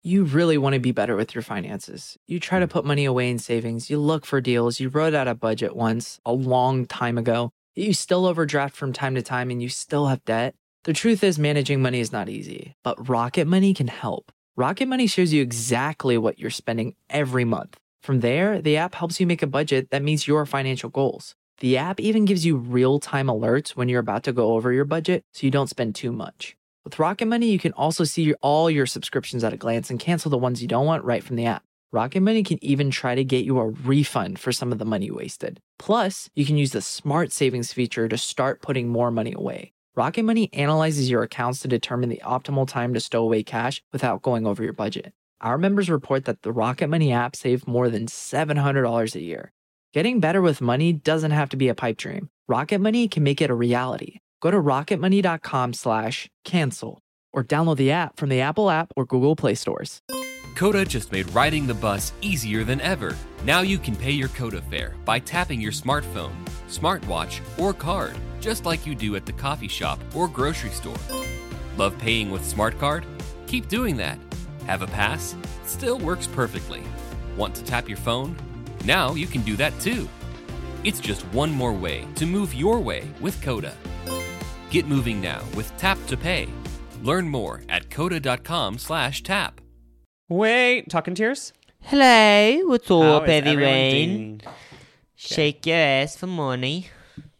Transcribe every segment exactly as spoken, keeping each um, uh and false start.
You really want to be better with your finances. You try to put money away in savings, you look for deals, you wrote out a budget once a long time ago, you still overdraft from time to time and you still have debt. The truth is managing money is not easy, but Rocket Money can help. Rocket Money shows you exactly what you're spending every month. From there, the app helps you make a budget that meets your financial goals. The app even gives you real-time alerts when you're about to go over your budget so you don't spend too much. With Rocket Money, you can also see all your subscriptions at a glance and cancel the ones you don't want right from the app. Rocket Money can even try to get you a refund for some of the money you wasted. Plus, you can use the Smart Savings feature to start putting more money away. Rocket Money analyzes your accounts to determine the optimal time to stow away cash without going over your budget. Our members report that the Rocket Money app saved more than seven hundred dollars a year. Getting better with money doesn't have to be a pipe dream. Rocket Money can make it a reality. Go to rocketmoney.com slash cancel or download the app from the Apple app or Google Play stores. Coda just made riding the bus easier than ever. Now you can pay your Coda fare by tapping your smartphone, smartwatch, or card, just like you do at the coffee shop or grocery store. Love paying with Smart Card? Keep doing that. Have a pass? Still works perfectly. Want to tap your phone? Now you can do that too. It's just one more way to move your way with Coda. Get moving now with Tap to Pay. Learn more at coda.com slash tap. Wait, talking tears? Hello, what's How up, is everyone everyone? doing? Shake your ass for money.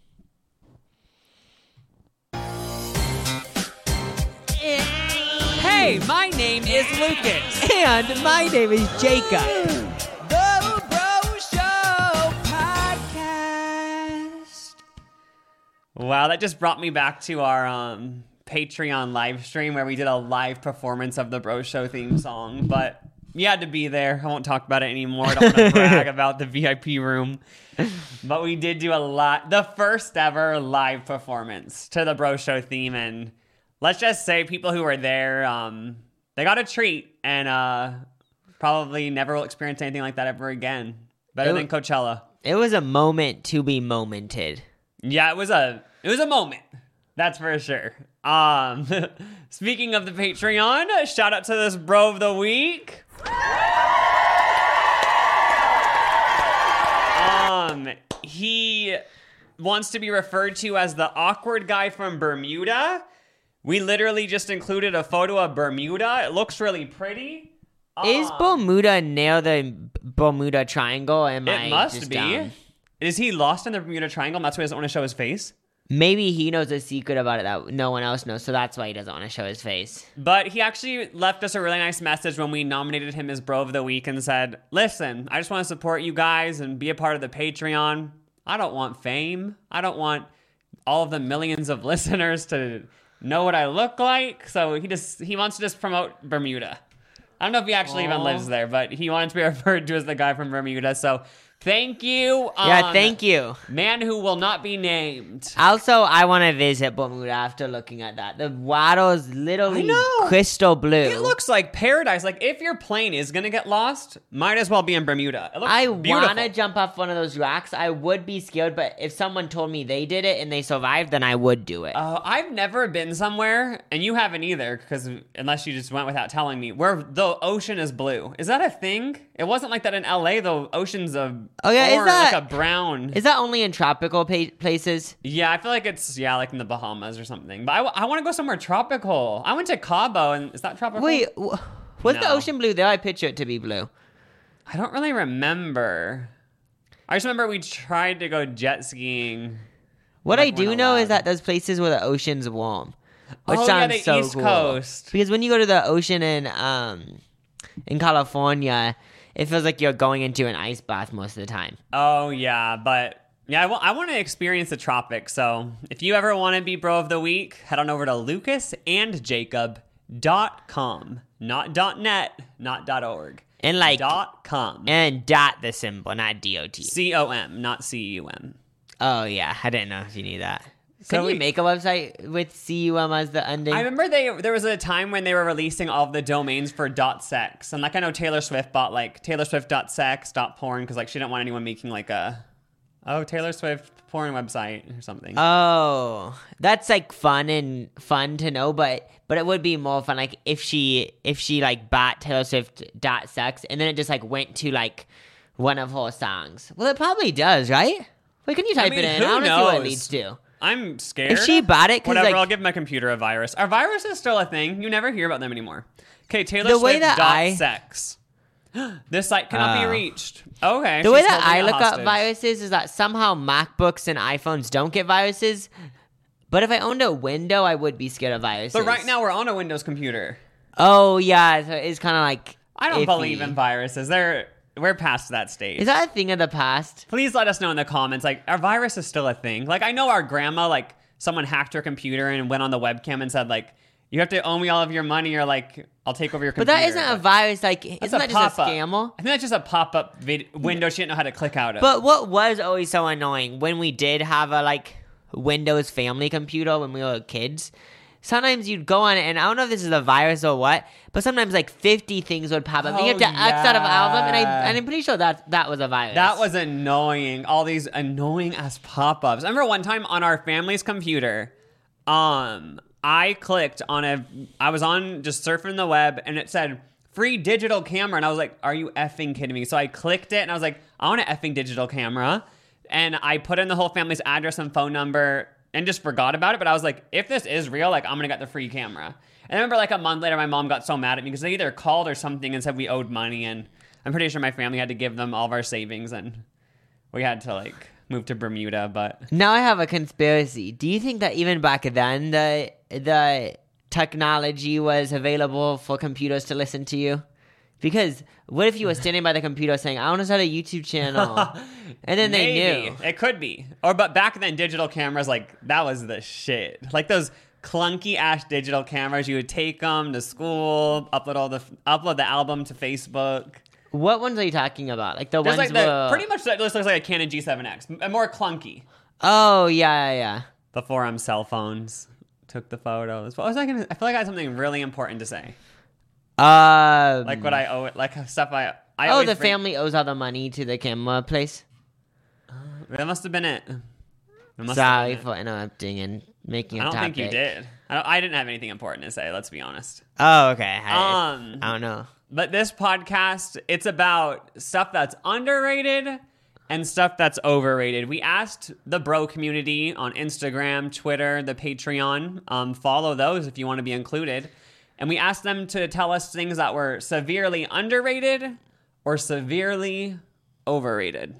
Hey, my name is Lucas. And my name is Jacob. The Bro Show Podcast. Wow, that just brought me back to our um, Patreon live stream where we did a live performance of the Bro Show theme song. But you had to be there. I won't talk about it anymore. I don't want to brag about the V I P room. But we did do a lot. The first ever live performance to the Bro Show theme. And let's just say people who were there, um, they got a treat. And uh, probably never will experience anything like that ever again. Better It- than Coachella. It was a moment to be momented. Yeah, it was a it was a moment. That's for sure. Um, speaking of the Patreon, shout out to this bro of the week. Um, he wants to be referred to as the awkward guy from Bermuda. We literally just included a photo of Bermuda. It looks really pretty. Is Um, Bermuda near the Bermuda Triangle? Am I It must just be. dumb? Is he lost in the Bermuda Triangle? And that's why he doesn't want to show his face. Maybe he knows a secret about it that no one else knows, so that's why he doesn't want to show his face. But he actually left us a really nice message when we nominated him as Bro of the Week and said, listen, I just want to support you guys and be a part of the Patreon. I don't want fame. I don't want all of the millions of listeners to know what I look like. So he just he wants to just promote Bermuda. I don't know if he actually even lives there, but he wanted to be referred to as the guy from Bermuda. So thank you. Yeah, um, thank you. Man who will not be named. Also, I want to visit Bermuda after looking at that. The water is literally I know. crystal blue. It looks like paradise. Like, if your plane is going to get lost, might as well be in Bermuda. It looks I beautiful. want to jump off one of those rocks. I would be scared, but if someone told me they did it and they survived, then I would do it. Uh, I've never been somewhere, and you haven't either, because unless you just went without telling me, where the ocean is blue. Is that a thing? It wasn't like that in L A, though. Ocean's a Oh, yeah, is orange, that- like a brown. Is that only in tropical pa- places? Yeah, I feel like it's, yeah, like in the Bahamas or something. But I, I want to go somewhere tropical. I went to Cabo, and is that tropical? Wait, w- was the No. ocean blue there? I picture it to be blue. I don't really remember. I just remember we tried to go jet skiing. What Like I do when know is allowed. that there's places where the ocean's warm, which Oh, yeah, sounds the so East cool. Coast. Because when you go to the ocean in um in California, it feels like you're going into an ice bath most of the time. Oh, yeah, but yeah, I want to experience the tropics. So if you ever want to be Bro of the Week, head on over to lucas and jacob dot com. Not .net, not .org. And like Dot .com. and dot the symbol, not D O T. C O M, not C U M. Oh yeah, I didn't know if you knew that. So Can we- you make a website with C U M as the ending? I remember they there was a time when they were releasing all of the domains for .sex. And like I know Taylor Swift bought like taylor swift dot sex dot porn because like she didn't want anyone making like a Oh, Taylor Swift porn website or something. Oh, that's like fun and fun to know, but but it would be more fun like if she if she like bought Taylor Swift dot sex and then it just like went to like one of her songs. Well, it probably does, right? Wait, can you type I mean, it in? who I want to see what it knows? leads to. I'm scared. If she bought it, 'cause, whatever, like- I'll give my computer a virus. Are viruses still a thing? You never hear about them anymore. Okay, Taylor The way Swift that dot I- sex. This site cannot be Oh. reached. Okay. The way she's that holding I it look hostage. up viruses is that somehow MacBooks and iPhones don't get viruses. But if I owned a window, I would be scared of viruses. But right now we're on a Windows computer. Oh yeah, so it's kind of like I don't iffy. believe in viruses. They're we're past that stage. Is that a thing of the past? Please let us know in the comments. Like, are viruses still a thing? Like, I know our grandma, like, someone hacked her computer and went on the webcam and said, like, you have to owe me all of your money or, like, I'll take over your But computer. that isn't a virus. Like, That's isn't a that just a pop-up. scammer? I think that's just a pop-up vid- window she didn't know how to click out of. But what was always so annoying when we did have a like Windows family computer when we were kids. Sometimes you'd go on it, and I don't know if this is a virus or what, but sometimes like fifty things would pop up. and you have to Oh, X out of all of them, and, I, yeah. and I'm pretty sure that that was a virus. That was annoying. All these annoying ass pop-ups. I remember one time on our family's computer, um, I clicked on a. I was on just surfing the web, and it said free digital camera, and I was like, "Are you effing kidding me?" So I clicked it, and I was like, "I want an effing digital camera," and I put in the whole family's address and phone number, and just forgot about it. But I was like, "If this is real, like, I'm gonna get the free camera." And I remember like a month later, my mom got so mad at me because they either called or something and said we owed money, and I'm pretty sure my family had to give them all of our savings, and we had to like move to Bermuda. But Now I have a conspiracy. Do you think that even back then the the technology was available for computers to listen to you? Because what if you were standing by the computer saying, "I want to start a YouTube channel," and then they maybe knew? it could be, or but back then digital cameras like that was the shit. Like those clunky ass digital cameras, you would take them to school, upload all the upload the album to Facebook. What ones are you talking about? Like the Just ones like the where... pretty much that just looks like a Canon G seven X, m- more clunky. Oh yeah, yeah, Before um cell phones took the photos. What was I gonna? I feel like I had something really important to say. yeah. Um, Like what I owe it, like stuff I. I oh, always the bring- family owes all the money to the camera place. That must have been it. That must have Sorry been it. for interrupting and making a I don't topic. think you did. I, don't, I didn't have anything important to say. Let's be honest. Oh, okay. I, Um, I don't know. But this podcast, it's about stuff that's underrated and stuff that's overrated. We asked the bro community on Instagram, Twitter, the Patreon. Um, follow those if you want to be included. And we asked them to tell us things that were severely underrated or severely overrated.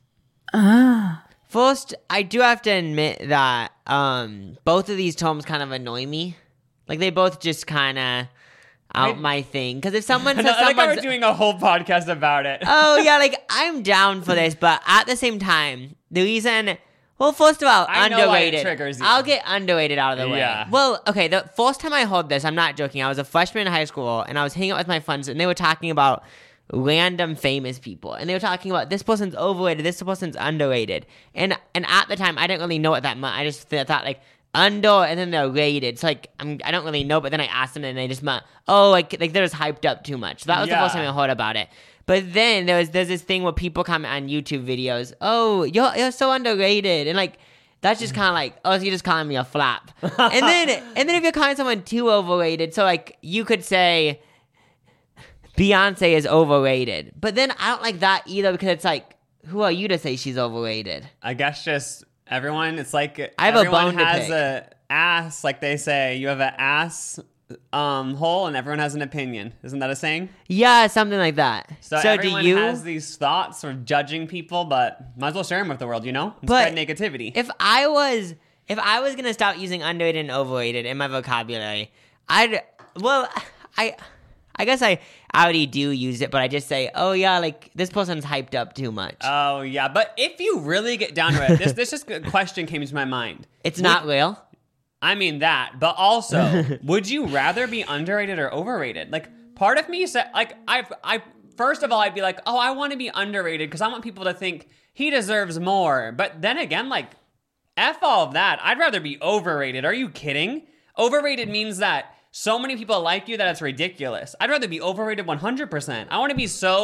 First, I do have to admit that um, both of these terms kind of annoy me. Like they both just kind of out I- my thing. Because if someone I says like how we're someone's doing a whole podcast about it. oh yeah, like I'm down for this, but at the same time, the reason, well, first of all, I know why it underrated. triggers you. I'll get underrated out of the way. Yeah. Well, okay, the first time I heard this, I'm not joking. I was a freshman in high school, and I was hanging out with my friends, and they were talking about random famous people, and they were talking about this person's overrated, this person's underrated, and and at the time, I didn't really know what that meant. I just th- thought like. Under and then they're rated. So like I'm, I don't really know, but then I asked them and they just meant, oh, like like they're just hyped up too much. So that was the first Yeah. time I heard about it. But then there was there's this thing where people comment on YouTube videos, oh, you're you're so underrated, and like that's just kind of like, oh, so you're just calling me a flap. and then and then if you're calling someone too overrated, so like you could say Beyonce is overrated, but then I don't like that either because it's like, who are you to say she's overrated? I guess just everyone. It's like I have a everyone bone to has pick. a ass, like they say. You have an ass um hole, and everyone has an opinion. Isn't that a saying? Yeah, something like that. So, So, do everyone you? has these thoughts of judging people, but might as well share them with the world, you know? And But spread negativity. If I was if I was gonna stop using underrated and overrated in my vocabulary, I'd well I I guess I already do use it, but I just say, oh yeah, like this person's hyped up too much. oh yeah, but if you really get down to it, this this just a question came to my mind. it's would- not real. I mean that, but also, would you rather be underrated or overrated? Like, part of me said, like, I, I, first of all, I'd be like, oh, I want to be underrated because I want people to think he deserves more. But then again, like, F all of that. I'd rather be overrated. Are you kidding? Overrated means that so many people like you that it's ridiculous. I'd rather be overrated one hundred percent. I want to be so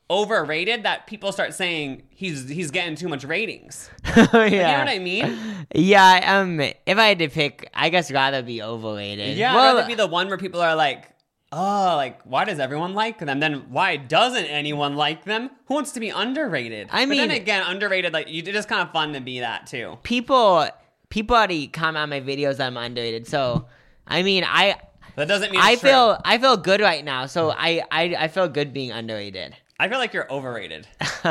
overrated that people start saying he's he's getting too much ratings. yeah. Like, you know what I mean? Yeah, um, if I had to pick, I guess rather be overrated. Yeah, well, I'd rather be the one where people are like, oh, like, why does everyone like them? Then why doesn't anyone like them? Who wants to be underrated? I but mean- then again, underrated, like, you, it's just kind of fun to be that too. people, people already comment on my videos that I'm underrated. So, I mean, I, That doesn't mean I it's true. feel, I feel good right now. So I, I, I feel good being underrated. I feel like you're overrated.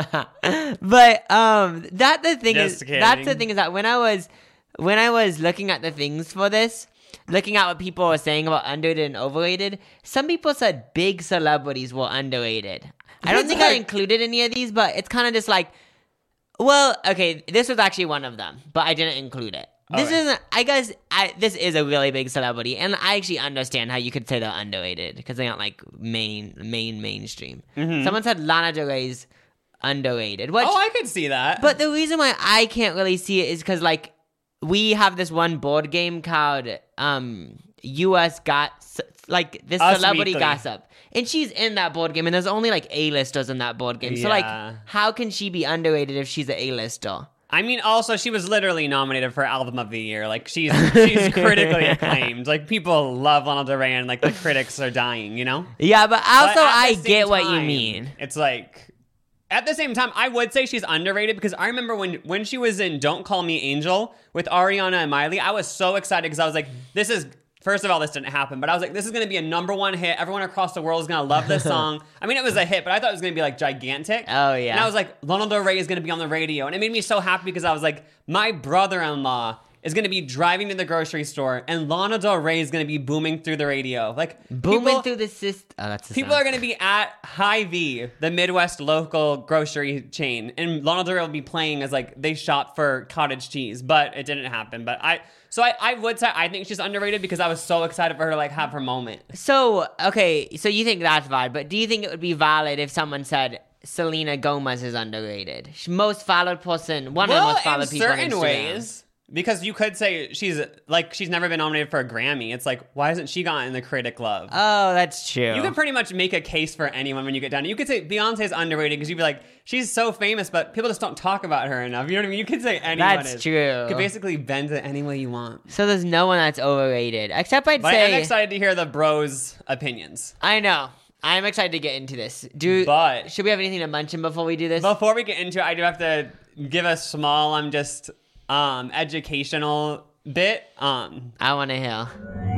But um, that the thing Just is, that's the kidding. thing is that when I was, when I was looking at the things for this. Looking at what people were saying about underrated and overrated, some people said big celebrities were underrated. I don't It's think I like- included any of these, but it's kind of just like, well, okay, this was actually one of them, but I didn't include it. This Okay. isn't, I guess, I, this is a really big celebrity, and I actually understand how you could say they're underrated, because they aren't, like, main, main, mainstream. Someone said Lana Del Rey's underrated, which, Oh, I could see that. but the reason why I can't really see it is because, like, we have this one board game called um, U S Got, like, this Us celebrity Weekly. gossip. And she's in that board game, and there's only, like, A-listers in that board game. So, like, Yeah. how can she be underrated if she's an A-lister? I mean, also, she was literally nominated for Album of the Year. Like, she's she's critically acclaimed. Like, people love Lana Del Rey, and, like, the critics are dying, you know? Yeah, but also, But at the I same get what you time, mean. It's like, at the same time, I would say she's underrated because I remember when when she was in Don't Call Me Angel with Ariana and Miley, I was so excited because I was like, this is, first of all, this didn't happen, but I was like, this is going to be a number one hit. Everyone across the world is going to love this song. I mean, it was a hit, but I thought it was going to be like gigantic. Oh, yeah. And I was like, Lana Del Rey is going to be on the radio. And it made me so happy because I was like, my brother-in-law is going to be driving to the grocery store and Lana Del Rey is going to be booming through the radio. Like, Booming people- through the system. Oh, that's the People sound. are going to be at Hy-Vee, the Midwest local grocery chain, and Lana Del Rey will be playing as like they shop for cottage cheese, but it didn't happen. But I, so I, I would say I think she's underrated because I was so excited for her to like have her moment. So, okay, so you think that's valid, but do you think it would be valid if someone said Selena Gomez is underrated? She- Most followed person, one of the Well, most in followed people on certain Instagram. ways, because you could say she's like she's never been nominated for a Grammy. It's like why hasn't she gotten the critic love? Oh, that's true. You could pretty much make a case for anyone when you get down. You could say Beyonce's underrated because you'd be like, she's so famous, but people just don't talk about her enough. You know what I mean? You could say anyone That's is. true. You could basically bend it any way you want. So there's no one that's overrated, except I'd But say. I'm excited to hear the bros' opinions. I know. I'm excited to get into this. Do But- should we have anything to mention before we do this? Before we get into it, I do have to give a small, I'm just um, educational bit. Um, I want to hear.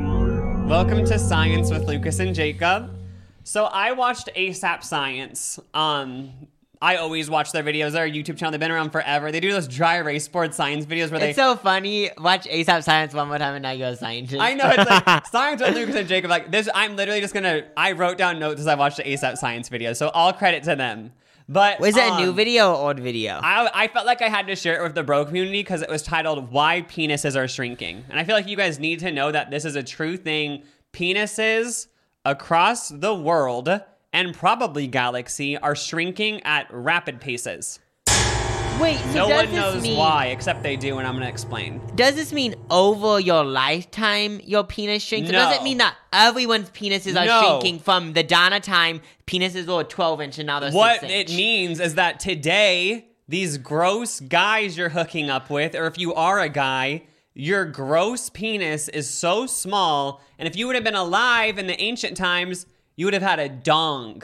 Welcome to Science with Lucas and Jacob. So I watched ASAP Science. Um, I always watch their videos. Their YouTube channel, they've been around forever. They do those dry erase board science videos where they... It's so funny. Watch ASAP Science one more time and now you're a scientist. I know, it's like Science with Lucas and Jacob. Like this, I'm literally just gonna... I wrote down notes as I watched the ASAP Science video, so all credit to them. But Was it a new um, video or old video? I, I felt like I had to share it with the bro community because it was titled Why Penises Are Shrinking. And I feel like you guys need to know that this is a true thing. Penises across the world and probably galaxy are shrinking at rapid paces. Wait, so No does one this knows mean, why, except they do, and I'm going to explain. Does this mean over your lifetime your penis shrinks? Or does it No. mean that everyone's penises are No. shrinking from the dawn of time? Penises were twelve inch and now they're What six it inch. means is that today, these gross guys you're hooking up with, or if you are a guy, your gross penis is so small, and if you would have been alive in the ancient times, you would have had a dong.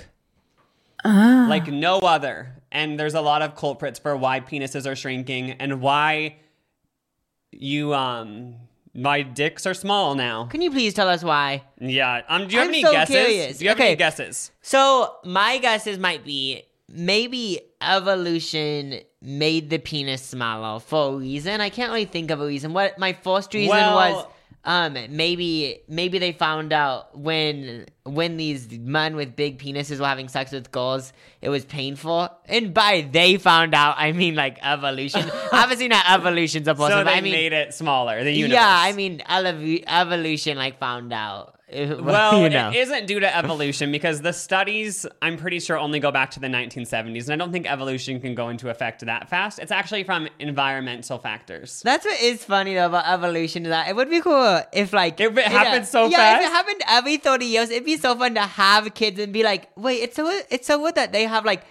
Like no other. And there's a lot of culprits for why penises are shrinking and why you, um, my dicks are small now. Can you please tell us why? Yeah. Um, do you have I'm any so guesses? curious. Do you have Okay. any guesses? So my guesses might be maybe evolution made the penis smaller for a reason. I can't really think of a reason. What my first reason Well- was um maybe maybe they found out when when these men with big penises were having sex with girls, it was painful. And by they found out, I mean like evolution. Obviously not evolution's a person, So but they I mean made it smaller, the universe. yeah, I mean elev- evolution like found out. Well, you know. it isn't due to evolution because the studies, I'm pretty sure, only go back to the nineteen seventies, and I don't think evolution can go into effect that fast. It's actually from environmental factors. That's what is funny though about evolution. Is that it would be cool if like If it happened so yeah, fast? if it happened every thirty years, it'd be so fun to have kids and be like, wait, it's so it's so weird that they have like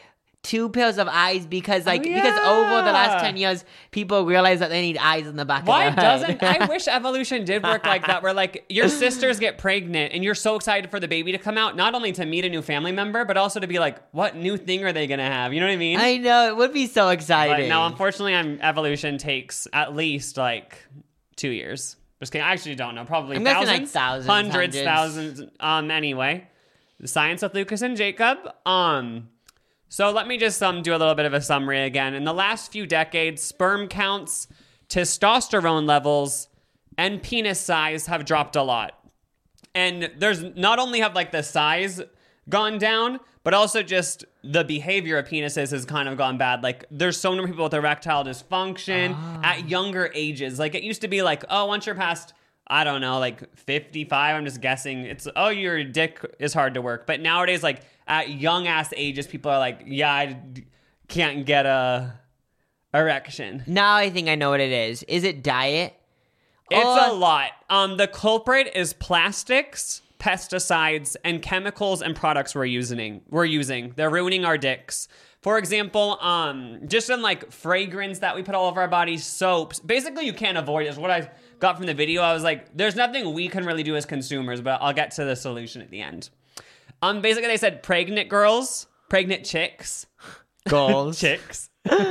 two pairs of eyes because like Oh, because over the last yeah. ten years people realize that they need eyes in the back Why of their head. doesn't I wish evolution did work like that, where like your sisters get pregnant and you're so excited for the baby to come out, not only to meet a new family member, but also to be like, what new thing are they gonna have? You know what I mean? I know, it would be so But exciting. no, unfortunately, I'm evolution takes at least like two years. Just kidding. I actually don't know. Probably I'm guessing, thousands, like, thousands, hundreds, hundreds. thousands. Um. Anyway, the science with Lucas and Jacob. Um. So let me just um do a little bit of a summary again. In the last few decades, sperm counts, testosterone levels, and penis size have dropped a lot. And there's not only have like the size gone down, but also just the behavior of penises has kind of gone bad. Like there's so many people with erectile dysfunction at younger ages. Like it used to be like, oh, once you're past, I don't know, like fifty-five, I'm just guessing, it's, oh, your dick is hard to work. But nowadays, like at young ass ages, people are like, yeah, I d- can't get a erection. Now I think I know what it is. Is it diet? It's Or- a lot. Um, the culprit is plastics, pesticides, and chemicals and products we're using. We're using. They're ruining our dicks. For example, um, just in like fragrance that we put all over our bodies, soaps. Basically, you can't avoid it. Is what I got from the video. I was like, there's nothing we can really do as consumers, but I'll get to the solution at the end. Um, basically, they said pregnant girls, pregnant chicks, Goals. chicks,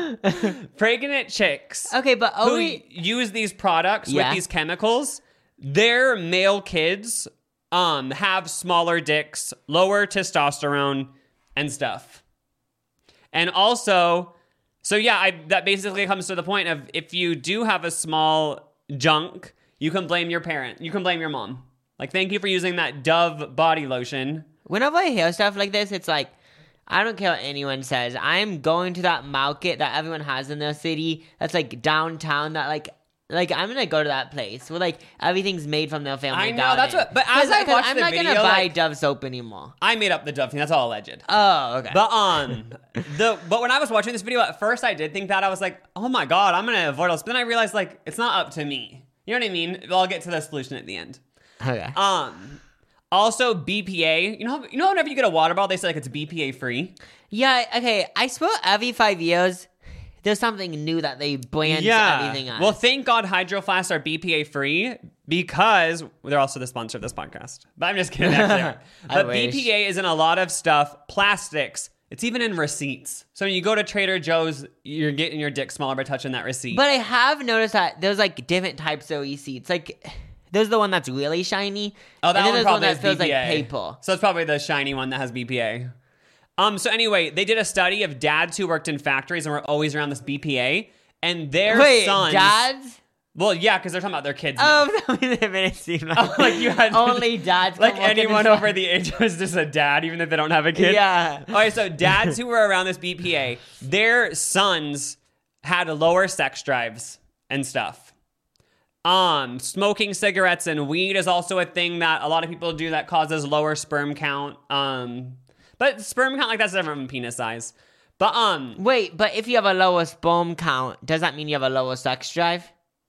pregnant chicks Okay, but who oh, we, use these products Yeah. with these chemicals, their male kids um have smaller dicks, lower testosterone, and stuff. And also, so yeah, I, that basically comes to the point of if you do have a small junk, you can blame your parent. You can blame your mom. Like, thank you for using that Dove body lotion. whenever I hear stuff like this, it's like, I don't care what anyone says. I'm going to that market that everyone has in their city. That's like downtown. That like, like I'm gonna go to that place where like everything's made from their family I know, garden. that's what- but as 'Cause- I 'cause watched I'm the not video, gonna buy like- Dove soap anymore. I made up the Dove thing. That's all alleged. Oh, okay. But um, the but when I was watching this video at first, I did think that I was like, oh my god, I'm gonna avoid all this. But then I realized like it's not up to me. You know what I mean? I'll get to the solution at the end. okay. Um, also B P A. You know, you know, whenever you get a water bottle, they say like it's B P A free. Yeah. Okay. I swear every five years, there's something new that they brand everything on. Well, thank God Hydro Flasks are B P A free because they're also the sponsor of this podcast. But I'm just kidding. Actually, aren't. I But wish. B P A is in a lot of stuff. Plastics. It's even in receipts. So when you go to Trader Joe's, you're getting your dick smaller by touching that receipt. But I have noticed that there's like different types of receipts. Like there's the one that's really shiny. Oh, that and then one there's probably one that has feels B P A. like paper. So it's probably the shiny one that has B P A. Um. So anyway, they did a study of dads who worked in factories and were always around this B P A, and their Wait, sons. dads? Well, yeah, because they're talking about their kids. now. Oh, that made it seem like, Like you had only dads. like come work in anyone this- over the age was just a dad, even if they don't have a kid. Yeah. All right. So dads who were around this B P A, their sons had lower sex drives and stuff. Um, smoking cigarettes and weed is also a thing that a lot of people do that causes lower sperm count. Um, but sperm count like that's different from penis size. But um, Wait, but if you have a lower sperm count, does that mean you have a lower sex drive?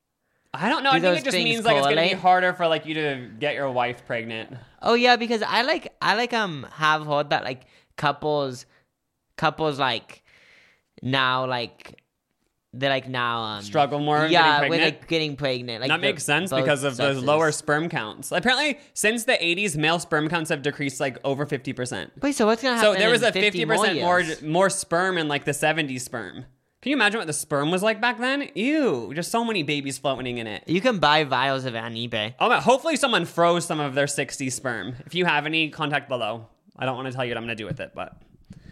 I don't know. Do I think those it just things means like it's gonna be correlate? harder for like you to get your wife pregnant. Oh yeah, because I like I like um have heard that like couples couples like now like they're like now um Struggle more yeah getting with pregnant. like getting pregnant. Like that the- makes sense both because of those sexes. lower sperm counts. Apparently, since the eighties, male sperm counts have decreased like over fifty percent. Wait, so what's gonna happen? So there was in a fifty percent more years? more sperm in like the seventies sperm. Can you imagine what the sperm was like back then? Ew, just so many babies floating in it. You can buy vials of it on eBay. Oh my, hopefully someone froze some of their sixties sperm. If you have any, contact below. I don't want to tell you what I'm going to do with it, but...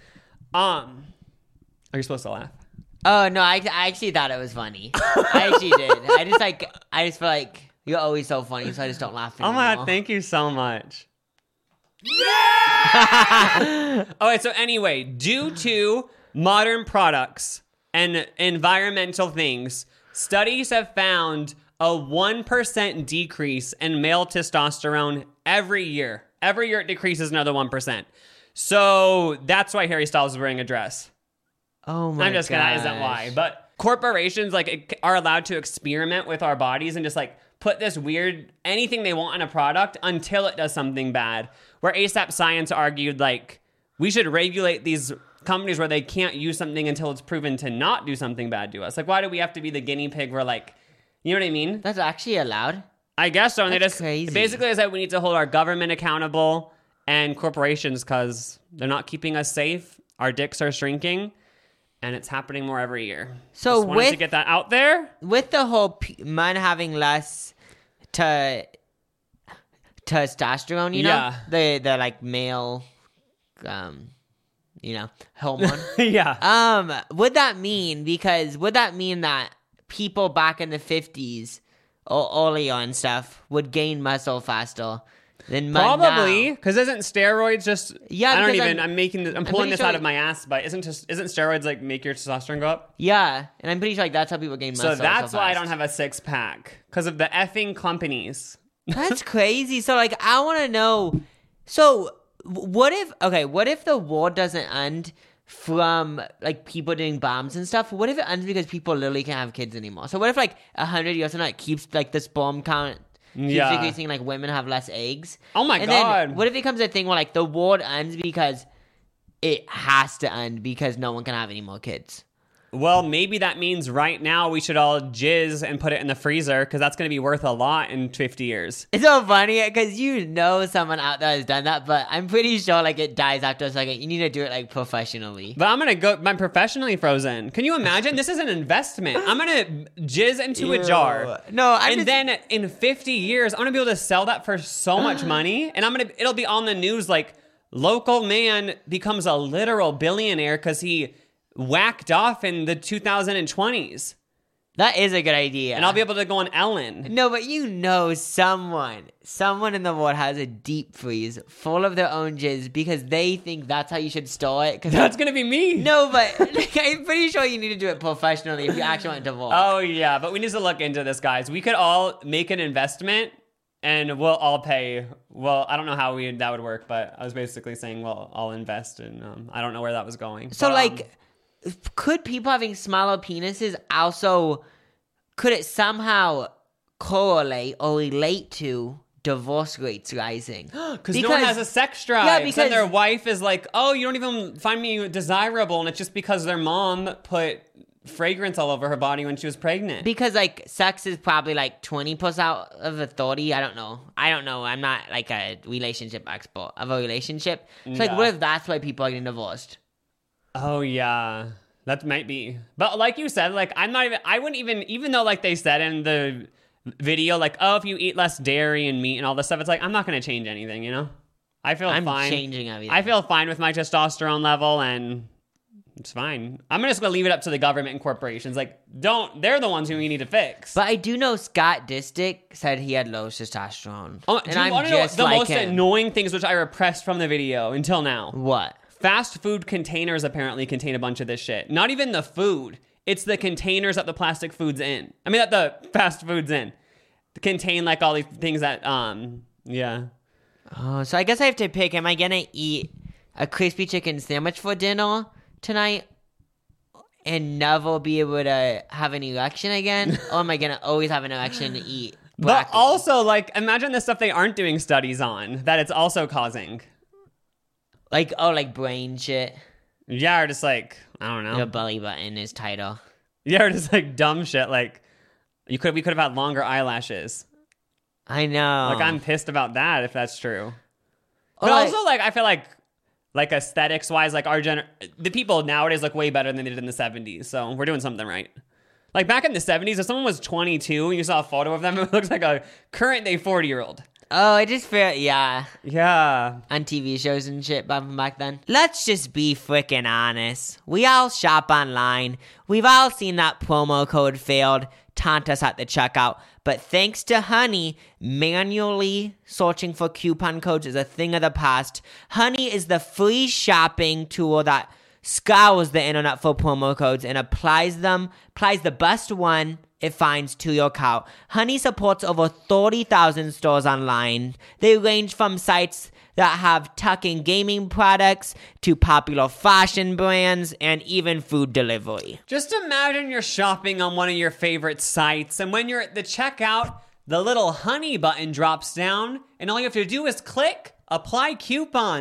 Um, are you supposed to laugh? Oh no, I, I actually thought it was funny. I actually did. I just like I just feel like you're always so funny, so I just don't laugh Oh anymore. my god, thank you so much. Yeah! Alright, so anyway, due to modern products and environmental things, studies have found a one percent decrease in male testosterone every year. Every year it decreases another one percent. So that's why Harry Styles is wearing a dress. Oh my I'm just kidding, that isn't why. But corporations like are allowed to experiment with our bodies and just like put this weird anything they want in a product until it does something bad. Where ASAP Science argued like we should regulate these companies where they can't use something until it's proven to not do something bad to us. Like, why do we have to be the guinea pig? We're like, you know what I mean? That's actually allowed. I guess so. And That's they just crazy. basically they said we need to hold our government accountable and corporations because they're not keeping us safe. Our dicks are shrinking, and it's happening more every year. So just wanted with to get that out there. with the whole p- men having less to testosterone, you know, Yeah. the the like male, um, you know, hormone. yeah. um, would that mean because would that mean that people back in the fifties or earlier and stuff would gain muscle faster than men Probably now? because isn't steroids just? Yeah, I don't because even. I'm- I'm, making. This, I'm I'm pulling pretty this sure- out of my ass, but isn't just isn't steroids like make your testosterone go up? Yeah, and I'm pretty sure like that's how people gain muscle. So that's so why I fast. don't have a six pack because of the effing companies. That's crazy. So, like, I want to know. So, w- what if? Okay, what if the war doesn't end from like people doing bombs and stuff? What if it ends because people literally can't have kids anymore? So, what if like a hundred years from now it keeps like the sperm count keeps Yeah. decreasing? Like, women have less eggs. Oh my and God. Then what if it becomes a thing where like the war ends because it has to end because no one can have any more kids? Well, maybe that means right now we should all jizz and put it in the freezer because that's going to be worth a lot in fifty years. It's so funny because you know someone out there has done that, but I'm pretty sure like it dies after a second. You need to do it like professionally. But I'm going to go, I'm professionally frozen. Can you imagine? This is an investment. I'm going to jizz into a Ew. jar. No, I'm and just- then in fifty years, I'm going to be able to sell that for so much money. And I'm going to, it'll be on the news like local man becomes a literal billionaire because he whacked off in the two thousand twenties. That is a good idea. And I'll be able to go on Ellen. No, but you know someone, someone in the world has a deep freeze full of their own jizz because they think that's how you should store it. Cause That's going to be me. no, but like, I'm pretty sure you need to do it professionally if you actually want to divorce. Oh, yeah. But we need to look into this, guys. We could all make an investment and we'll all pay. Well, I don't know how we that would work, but I was basically saying, well, I'll invest. And um, I don't know where that was going. so But, um, like, could people having smaller penises also, could it somehow correlate or relate to divorce rates rising? Because no one has a sex drive. Yeah, Yeah, because- then their wife is like, oh, you don't even find me desirable. And it's just because their mom put fragrance all over her body when she was pregnant. Because like sex is probably like twenty percent out of a thirty. I don't know. I don't know. I'm not like a relationship expert of a relationship. So like, Yeah. what if that's why people are getting divorced? Oh, yeah. That might be. But like you said, like, I'm not even, I wouldn't even, even though like they said in the video, like, oh, if you eat less dairy and meat and all this stuff, it's like, I'm not going to change anything, you know? I feel I'm fine. changing everything. I feel fine with my testosterone level and it's fine. I'm just going to leave it up to the government and corporations. Like, don't, they're the ones who we need to fix. But I do know Scott Disick said he had low testosterone. Oh, and do you I'm want to know just the like most him. annoying things which I repressed from the video until now? What? Fast food containers apparently contain a bunch of this shit. Not even the food. It's the containers that the plastic food's in. I mean, that the fast food's in. Contain like all these things that, um, yeah. Oh, so I guess I have to pick. Am I gonna eat a crispy chicken sandwich for dinner tonight and never be able to have an erection again, or am I gonna always have an erection and eat But broccoli? also, like, imagine the stuff they aren't doing studies on that it's also causing. like oh, like brain shit. Yeah, or just like, I don't know. Your belly button is tighter. Yeah, or just like dumb shit. Like, you could we could have had longer eyelashes. I know. Like, I'm pissed about that if that's true. But Or, like- also, like, I feel like, like aesthetics wise, like our gener, the people nowadays look way better than they did in the seventies. So we're doing something right. Like back in the seventies, if someone was twenty-two and you saw a photo of them, it looks like a current day forty year old. Oh, I just feel yeah. Yeah. On T V shows and shit back from back then. Let's just be freaking honest. We all shop online. We've all seen that promo code failed taunt us at the checkout. But thanks to Honey, manually searching for coupon codes is a thing of the past. Honey is the free shopping tool that scours the internet for promo codes and applies them, applies the best one it finds to your cart. Honey supports over thirty thousand stores online. They range from sites that have tech and gaming products to popular fashion brands and even food delivery. Just imagine you're shopping on one of your favorite sites, and when you're at the checkout, the little Honey button drops down, and all you have to do is click apply coupons.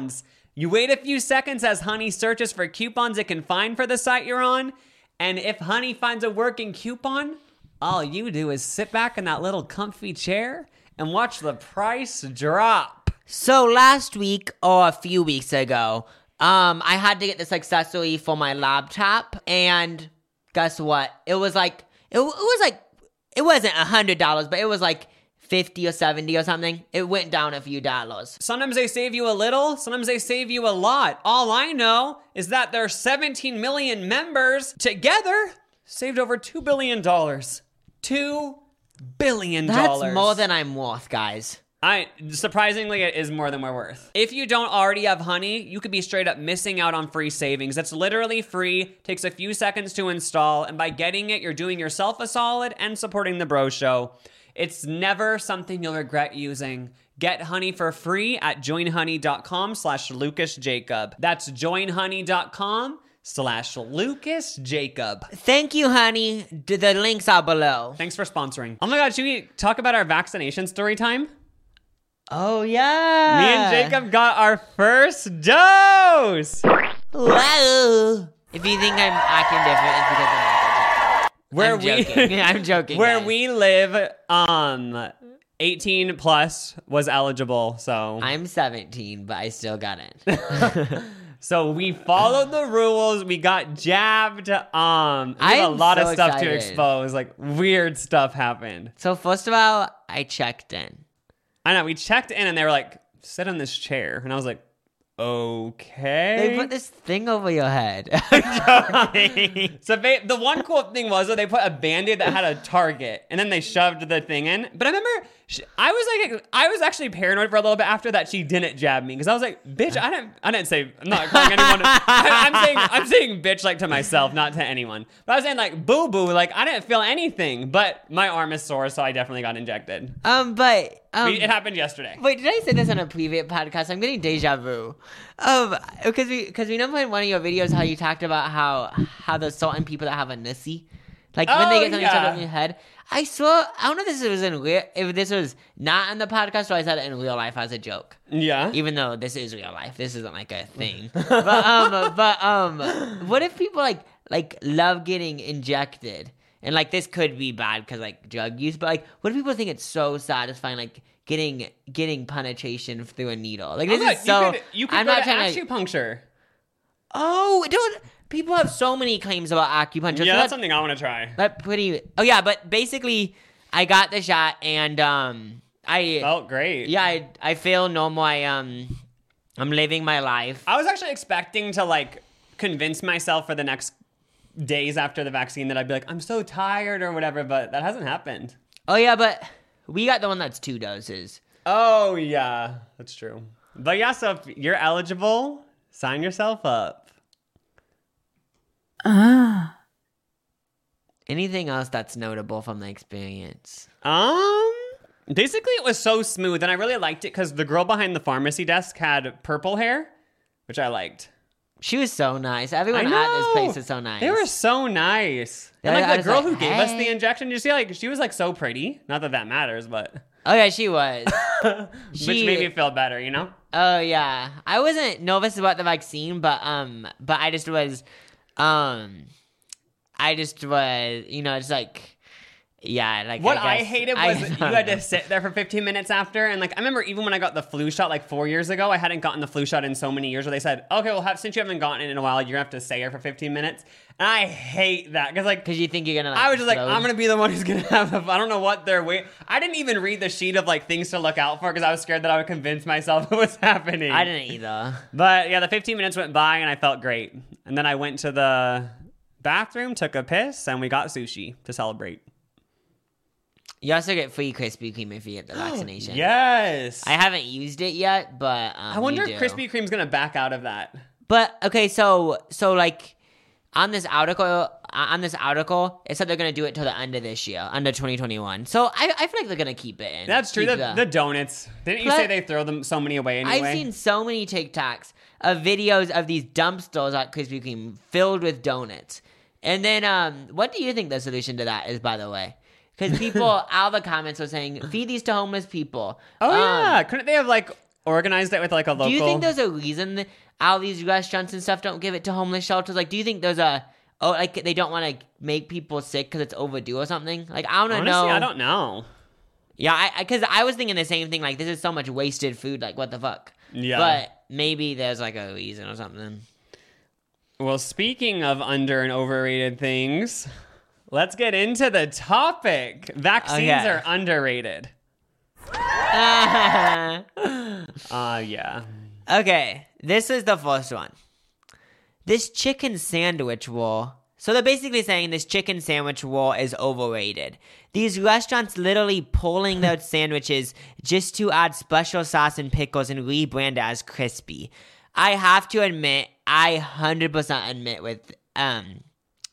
You wait a few seconds as Honey searches for coupons it can find for the site you're on. And if Honey finds a working coupon, all you do is sit back in that little comfy chair and watch the price drop. So last week, or a few weeks ago, um, I had to get this accessory for my laptop. And guess what? It was like, it, it was like, it wasn't one hundred dollars, but it was like fifty or seventy or something. It went down a few dollars. Sometimes they save you a little, sometimes they save you a lot. All I know is that their seventeen million members together saved over two billion dollars. two billion dollars. That's more than I'm worth, guys. I surprisingly, it is more than we're worth. If you don't already have Honey, you could be straight up missing out on free savings. It's literally free, takes a few seconds to install, and by getting it, you're doing yourself a solid and supporting the Bro Show. It's never something you'll regret using. Get Honey for free at joinhoney.com slash Lucas Jacob. That's joinhoney.com slash Lucas Jacob. Thank you, honey. D- The links are below. Thanks for sponsoring. Oh my God, should we talk about our vaccination story time? Oh, yeah. Me and Jacob got our first dose. Wow. If you think I'm acting different, it's because I'm not. Where I'm we, joking. I'm joking. Where guys. we live, um, eighteen plus was eligible. So I'm seventeen, but I still got it. So we followed the rules. We got jabbed. Um, we have a I'm lot so of stuff excited. to expose. Like weird stuff happened. So first of all, I checked in. I know. We checked in and they were like, "Sit on this chair," and I was like, "Okay." They put this thing over your head. So they, the one cool thing was that they put a Band-Aid that had a target, and then they shoved the thing in. But I remember she, I was like, I was actually paranoid for a little bit after that she didn't jab me because I was like, "Bitch, I didn't, I didn't say." I'm not calling anyone. I, I'm saying, I'm saying, "Bitch," like to myself, not to anyone. But I was saying like, "Boo boo," like I didn't feel anything, but my arm is sore, so I definitely got injected. um, but um, We- it happened yesterday. Wait, did I say this on a previous podcast? I'm getting deja vu. Um, because we because we know in one of your videos how you talked about how how there's certain people that have a nussy, like when they Oh, get something yeah. shoved in your head. I saw. I don't know if this was in real, if this was not in the podcast or I said it in real life as a joke. Yeah. Even though this is real life, this isn't like a thing. but um, but um, what if people like like love getting injected? And like this could be bad because like drug use, but like what if people think it's so satisfying, like getting getting penetration through a needle? Like this Oh, is so. you could, you could I'm go not to trying to. acupuncture. Oh, don't people have so many claims about acupuncture? Yeah, so that's something I want to try. That pretty. Oh yeah, but basically, I got the shot and um, I Felt great. yeah, I I feel normal. I um, I'm living my life. I was actually expecting to like convince myself for the next days after the vaccine that I'd be like, I'm so tired or whatever, but that hasn't happened. Oh yeah, but we got the one that's two doses. Oh yeah, that's true. But yeah, so if you're eligible, sign yourself up. Ah. Anything else that's notable from the experience? Um, basically it was so smooth and I really liked it because the girl behind the pharmacy desk had purple hair, which I liked. She was so nice. Everyone I at this know. place is so nice. They were so nice. And Yeah, like I the was girl like, who gave us the "Hey." injection, did you see like she was like so pretty? Not that that matters, but Oh yeah, she was. which She- made me feel better, you know? Oh yeah, I wasn't nervous about the vaccine, but um, but I just was, um, I just was, you know, it's like, yeah, like What I, I, guess- hated I- was you had to sit there for fifteen minutes after. And like, I remember even when I got the flu shot like four years ago, I hadn't gotten the flu shot in so many years where they said, okay, well, have, since you haven't gotten it in a while, you're gonna have to stay here for fifteen minutes. And I hate that because like, Cause you think you're gonna. Like, I was just like, explode. I'm gonna be the one who's gonna have. A, I don't know what they're wait. I didn't even read the sheet of like things to look out for because I was scared that I would convince myself it was happening. I didn't either. But yeah, the fifteen minutes went by and I felt great. And then I went to the bathroom, took a piss, and we got sushi to celebrate. You also get free Krispy Kreme if you get the vaccination. Yes. I haven't used it yet, but um, I wonder you if do. Krispy Kreme's gonna back out of that. But okay, so so like on this article, on this article, it said they're gonna do it till the end of this year, under twenty twenty-one. So I, I feel like they're gonna keep it in. That's true. Keep The, the donuts. Didn't you But- say they throw them so many away anyway? I've seen so many TikToks of videos of these dumpsters at Krispy Kreme filled with donuts. And then, um, what do you think the solution to that is? By the way, because people, all the comments were saying, feed these to homeless people. Oh Um, yeah. Couldn't they have like organized it with like a local. Do you think there's a reason that all these restaurants and stuff don't give it to homeless shelters? Like, do you think there's a oh like they don't want to make people sick because it's overdue or something? Like, I don't Honestly, know. I don't know. Yeah, I because I, I was thinking the same thing. Like, this is so much wasted food. Like, what the fuck? Yeah. But maybe there's like a reason or something. Well, speaking of under and overrated things, let's get into the topic. Vaccines Okay. are underrated. Uh, yeah. Okay, this is the first one. This chicken sandwich war. So they're basically saying this chicken sandwich war is overrated. These restaurants literally pulling their sandwiches just to add special sauce and pickles and rebrand it as crispy. I have to admit, I one hundred percent admit with, um,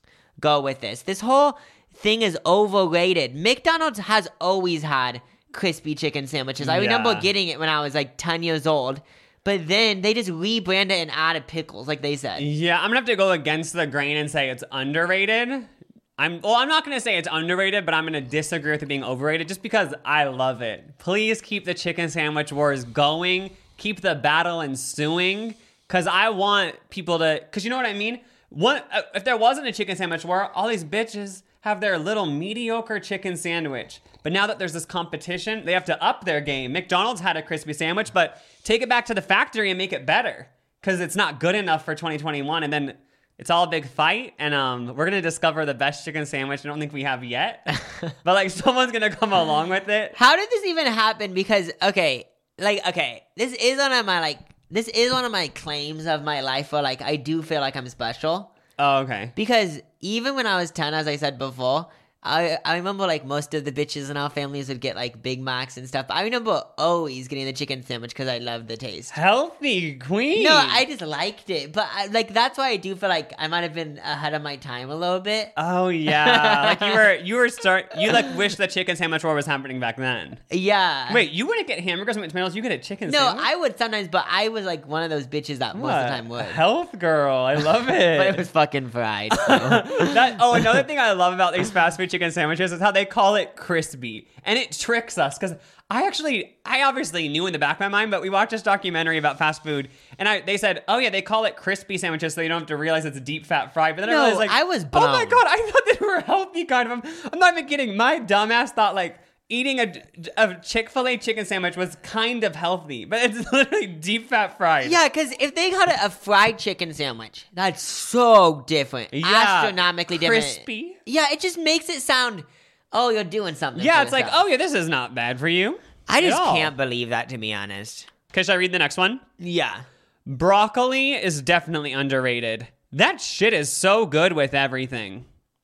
go with this. This whole thing is overrated. McDonald's has always had crispy chicken sandwiches. I remember Yeah. getting it when I was like ten years old. But then they just rebrand it and added pickles, like they said. Yeah, I'm gonna have to go against the grain and say it's underrated. I'm well, I'm not gonna say it's underrated, but I'm gonna disagree with it being overrated just because I love it. Please keep the chicken sandwich wars going. Keep the battle ensuing. Cause I want people to, cause you know what I mean? What if there wasn't a chicken sandwich war, all these bitches have their little mediocre chicken sandwich. But now that there's this competition, they have to up their game. McDonald's had a crispy sandwich, but take it back to the factory and make it better. Because it's not good enough for twenty twenty-one. And then it's all a big fight. And um, we're going to discover the best chicken sandwich I don't think we have yet. But like someone's going to come along with it. How did this even happen? Because, okay, like, okay, this is one of my, like, this is one of my claims of my life where, like, I do feel like I'm special. Oh, okay. Because even when I was ten, as I said before, I, I remember, like, most of the bitches in our families would get, like, Big Macs and stuff. But I remember always getting the chicken sandwich because I loved the taste. Healthy queen. No, I just liked it. But, I, like, that's why I do feel like I might have been ahead of my time a little bit. Oh yeah, like you were, you were start, you like wish the chicken sandwich war was happening back then. Yeah. Wait, you wouldn't get hamburgers and McDonald's, you get a chicken No, sandwich? I would sometimes, but I was, like, one of those bitches that most of the time would. Health girl, I love it. But it was fucking fried. So. that, oh, another thing I love about these fast food chicken sandwiches is how they call it crispy. And it tricks us because I actually, I obviously knew in the back of my mind, but we watched this documentary about fast food and I, they said, oh yeah, they call it crispy sandwiches so you don't have to realize it's deep fat fried. But then No, I realized like, I was oh my blown. God, I thought they were healthy kind of. I'm, I'm not even kidding. My dumbass thought like eating a, a Chick-fil-A chicken sandwich was kind of healthy, but it's literally deep fat fried. Yeah, because if they got a, a fried chicken sandwich, that's so different. Yeah, Astronomically different. crispy. Yeah, it just makes it sound, oh, you're doing something. Yeah, for it's like, yourself. oh yeah, this is not bad for you. I just at all. can't believe that, to be honest. Okay, should I read the next one? Yeah. Broccoli is definitely underrated. That shit is so good with everything.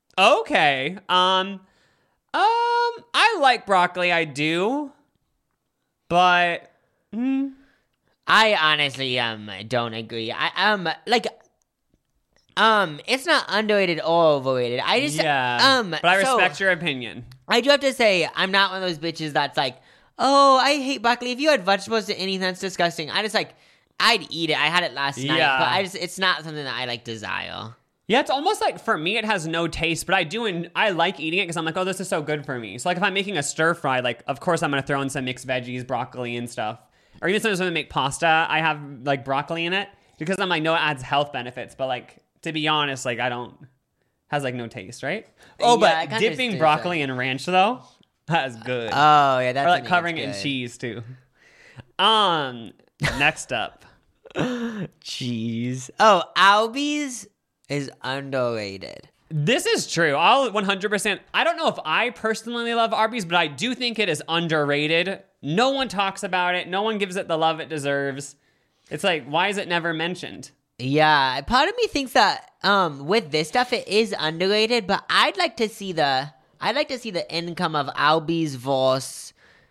Okay. Um, um, I like broccoli, I do. But, mm, I honestly um don't agree. I um like um it's not underrated or overrated. I just yeah. um but I so- respect your opinion. I do have to say, I'm not one of those bitches that's like, oh, I hate broccoli. If you had vegetables to anything, that's disgusting. I just like, I'd eat it. I had it last night, Yeah. but I just, it's not something that I like desire. Yeah, it's almost like for me it has no taste, but I do and I like eating it because I'm like, oh, this is so good for me. So like if I'm making a stir fry, like of course I'm gonna throw in some mixed veggies, broccoli and stuff. Or even sometimes when I make pasta, I have like broccoli in it because I'm like, no, it adds health benefits. But like to be honest, like I don't has like no taste, right? Oh, Yeah, I but kinda dipping do broccoli in ranch though, that's good. Oh, yeah, that's or like covering it in cheese too. Um, next up. Cheese. Oh, Albies is underrated. This is true. I'll one hundred percent. I don't know if I personally love Arby's, but I do think it is underrated. No one talks about it. No one gives it the love it deserves. It's like, why is it never mentioned? Yeah, part of me thinks that um with this stuff it is underrated, but I'd like to see the I'd like to see the income of Albies versus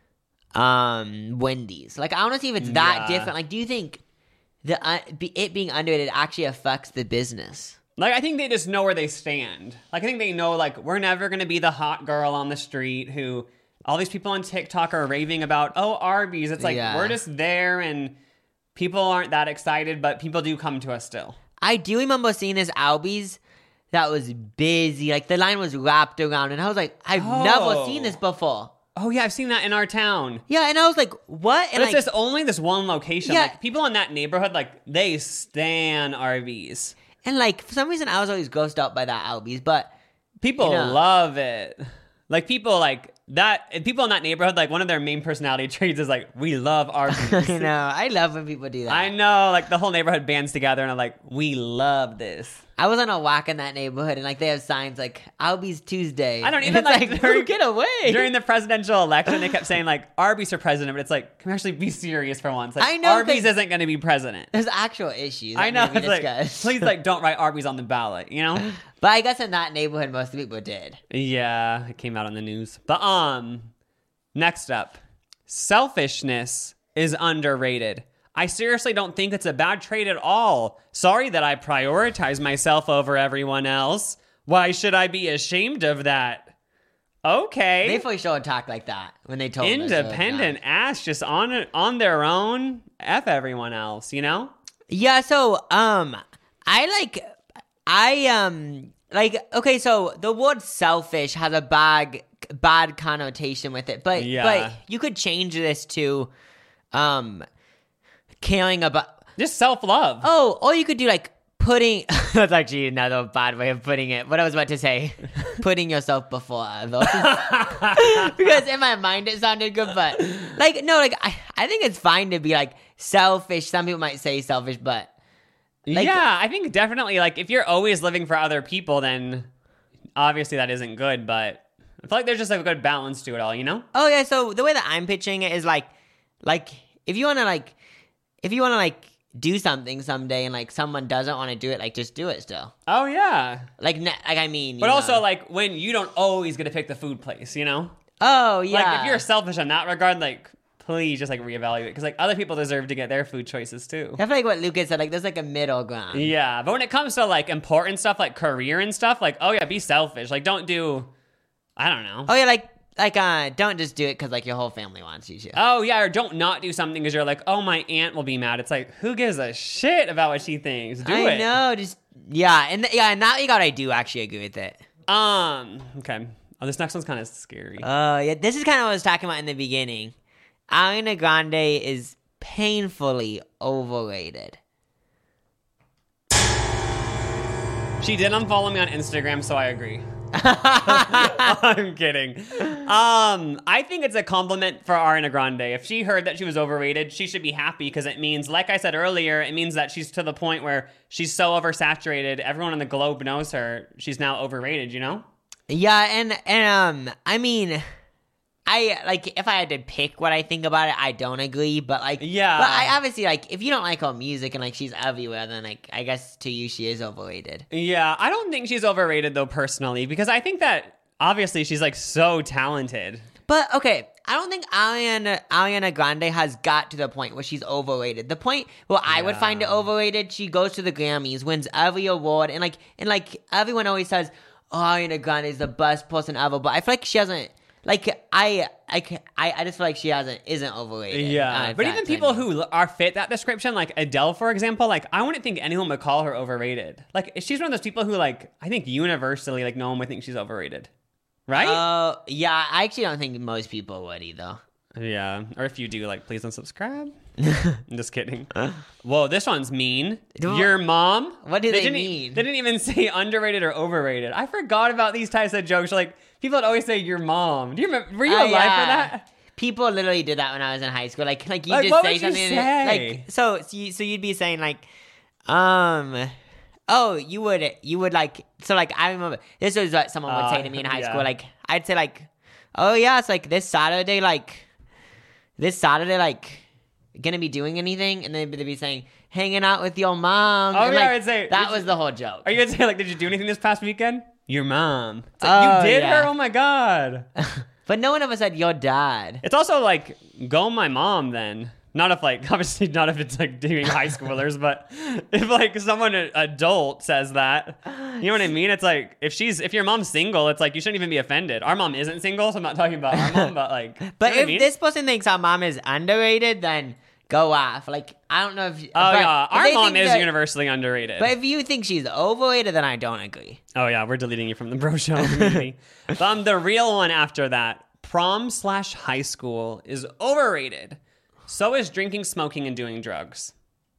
um Wendy's. Like I want to see if it's that Yeah. different. Like, do you think the uh, be, it being underrated actually affects the business? Like, I think they just know where they stand. Like, I think they know, like, we're never going to be the hot girl on the street who all these people on TikTok are raving about, oh, Arby's. It's like, Yeah. we're just there and people aren't that excited, but people do come to us still. I do remember seeing this Albies that was busy. Like the line was wrapped around, and I was like, I've Oh. never seen this before. Oh yeah, I've seen that in our town. Yeah, and I was like, what? But And it's like, just only this one location. Yeah. Like people in that neighborhood, like they stan Arby's. and like for some reason I was always grossed out by that Albies, but People You know. love it. Like people like that. People in that neighborhood, like one of their main personality traits is like, we love Arby's. you know, I love when people do that. I know, like the whole neighborhood bands together and are like, we love this. I was on a walk in that neighborhood, and like they have signs like Albies Tuesday. I don't And even it's like, like during- get away. During the presidential election, they kept saying like Arby's for president, but it's like, can we actually be serious for once? Like, I know Arby's that- isn't going to be president. There's actual issues. I that know. need to It's be like, discussed. please, like, don't write Arby's on the ballot. You know? But I guess in that neighborhood, most of the people did. Yeah, it came out on the news. But um, next up, selfishness is underrated. I seriously don't think it's a bad trait at all. Sorry that I prioritize myself over everyone else. Why should I be ashamed of that? Okay. They for sure talk like that when they told us. Independent ass just on on their own. F everyone else, you know? Yeah, so um I like I um like okay, so the word selfish has a bad bad connotation with it. But Yeah. but you could change this to um caring about Just self-love. Oh, or you could do like putting that's actually another bad way of putting it. What I was about to say. Putting yourself before others. Because in my mind it sounded good, but like no, like I, I think it's fine to be like selfish. Some people might say selfish, but like- yeah, I think definitely, like, if you're always living for other people, then obviously that isn't good, but I feel like there's just a good balance to it all, you know? oh yeah, so the way that I'm pitching it is like like if you wanna like if you wanna like do something someday and like someone doesn't want to do it, like just do it still. Oh, yeah. Like ne- like I mean you But also, know. like, when you don't always get to pick the food place, you know? Oh yeah. Like, if you're selfish in that regard, like, please just, like, reevaluate. Because, like, other people deserve to get their food choices, too. I feel like what Lucas said, like there's like a middle ground. Yeah, but when it comes to, like, important stuff, like career and stuff, like, oh, yeah, be selfish. Like, don't do, I don't know. Oh yeah, like like uh don't just do it because like your whole family wants you to. Oh, yeah, or don't not do something because you're like, oh, my aunt will be mad. It's like, who gives a shit about what she thinks? Do I it. know, just yeah, and th- yeah, in that regard, I do actually agree with it. Um, okay. Oh, this next one's kind of scary. Oh yeah, this is kind of what I was talking about in the beginning. Ariana Grande is painfully overrated. She did unfollow me on Instagram, so I agree. I'm kidding. Um, I think it's a compliment for Ariana Grande. If she heard that she was overrated, she should be happy because it means, like I said earlier, it means that she's to the point where she's so oversaturated. Everyone on the globe knows her. She's now overrated, you know? Yeah, and and um, I mean, I like if I had to pick what I think about it, I don't agree, but like Yeah. but I obviously like if you don't like her music and like she's everywhere, then like I guess to you she is overrated. Yeah, I don't think she's overrated though, personally, because I think that obviously she's like so talented. But okay, I don't think Ariana Ariana Grande has got to the point where she's overrated. The point where I would find it Yeah. overrated, she goes to the Grammys, wins every award, and like and like everyone always says, "Oh, Ariana Grande is the best person ever," but I feel like she hasn't. Like I, I, I, I just feel like she hasn't isn't overrated. Yeah, Uh, but if even that's people what I mean. who l- are fit that description, like Adele, for example, like I wouldn't think anyone would call her overrated. Like she's one of those people who, like, I think universally, like no one would think she's overrated, right? Uh, yeah, I actually don't think most people would either. yeah, or if you do, like, please don't subscribe. I'm just kidding. Whoa, this one's mean. Do- Your mom? What do they didn't, mean? They didn't even say underrated or overrated. I forgot about these types of jokes. Like people would always say your mom. Do you remember? Were you Uh, alive yeah. for that? People literally did that when I was in high school. Like, like you Like, just what say would you something, and say? it- like so, so, you, so you'd be saying like, um, oh, you would, you would like, so like I remember this was what someone would Uh, say to me in high yeah. school. Like, I'd say like, oh yeah, it's like this Saturday, like this Saturday, like gonna be doing anything, and then they'd be saying hanging out with your mom. Oh, and, yeah, like, I'd say- that did was you- the whole joke. Are you gonna say like, did you do anything this past weekend? Your mom. It's like, Oh, you did yeah. her? Oh my god. But no one ever said your dad. It's also like, go my mom then. Not if like, obviously not if it's like doing high schoolers, but if like someone a- adult says that, you know what I mean? It's like, if she's, if your mom's single, it's like, you shouldn't even be offended. Our mom isn't single, so I'm not talking about our mom, but like, you know But what I if mean? this person thinks our mom is underrated, then go off. Like, I don't know if. Oh but yeah, if our they mom think is that- universally underrated. But if you think she's overrated, then I don't agree. Oh yeah, we're deleting you from the bro show community. But um, the real one after that, prom slash high school is overrated. So is drinking, smoking, and doing drugs.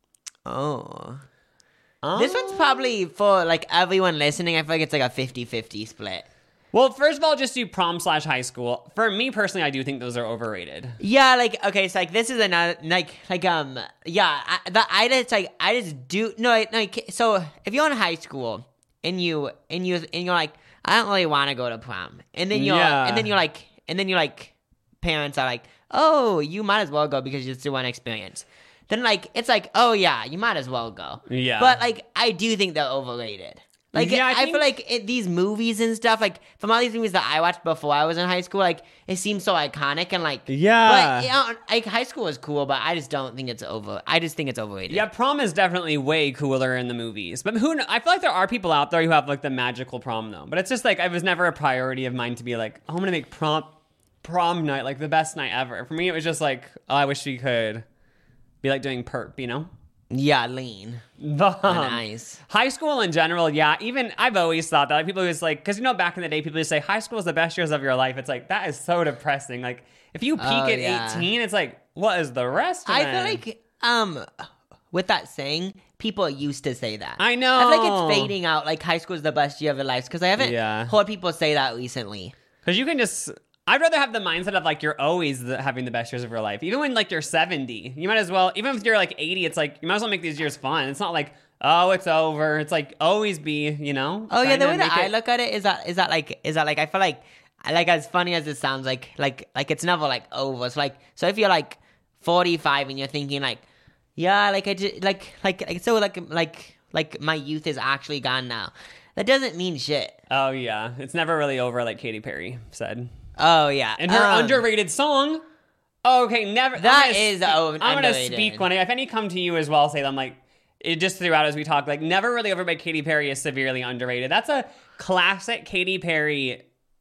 Oh. Um, This one's probably for like everyone listening. I feel like it's like a fifty-fifty split. Well, first of all, just do prom slash high school. For me personally, I do think those are overrated. Yeah, like okay, so like this is another like like um yeah, I, the I just like I just do no like, like so if you're in high school and you and you and you're like I don't really want to go to prom, and then you're Yeah. and then you're like and then you're like parents are like, oh, you might as well go because it's the one experience. Then like it's like, oh yeah, you might as well go. Yeah. But like I do think they're overrated. Like Yeah, I I, think- feel like it, these movies and stuff, like from all these movies that I watched before I was in high school, like it seems so iconic and like Yeah. But you know, like high school is cool, but I just don't think it's over. I just think it's overrated. Yeah, prom is definitely way cooler in the movies. But who kn- I feel like there are people out there who have like the magical prom though. But it's just like it was never a priority of mine to be like, oh, I'm gonna make prom prom night like the best night ever. For me, it was just like, oh, I wish we could be like doing perp, you know? Yeah, lean. But, um, Nice. High school in general, yeah. Even I've always thought that like, people always like, because you know, back in the day, people used to say high school is the best years of your life. It's like that is so depressing. Like if you peak Oh, at yeah. eighteen, it's like what is the rest? Of I them? feel like um with that saying, people used to say that. I know. I feel like it's fading out. Like high school is the best year of your life because I haven't Yeah. heard people say that recently. Because you can just, I'd rather have the mindset of like you're always the, having the best years of your life. Even when like you're seventy, you might as well, even if you're like eighty, it's like you might as well make these years fun. It's not like, oh, it's over. It's like always be, you know? Oh yeah, Trying the to way that make I it- look at it is that is that like is that like I feel like like as funny as it sounds, like like like it's never like over. So like so if you're like forty-five and you're thinking like yeah like I just, like like like so like like like my youth is actually gone now. That doesn't mean shit. Oh yeah. It's never really over like Katy Perry said. Oh yeah, And her Um, underrated song. Okay, never. That I'm gonna is spe- o- I'm gonna underrated. speak one. If any come to you as well, say them like it just throughout as we talk. Like never really over by Katy Perry is severely underrated. That's a classic Katy Perry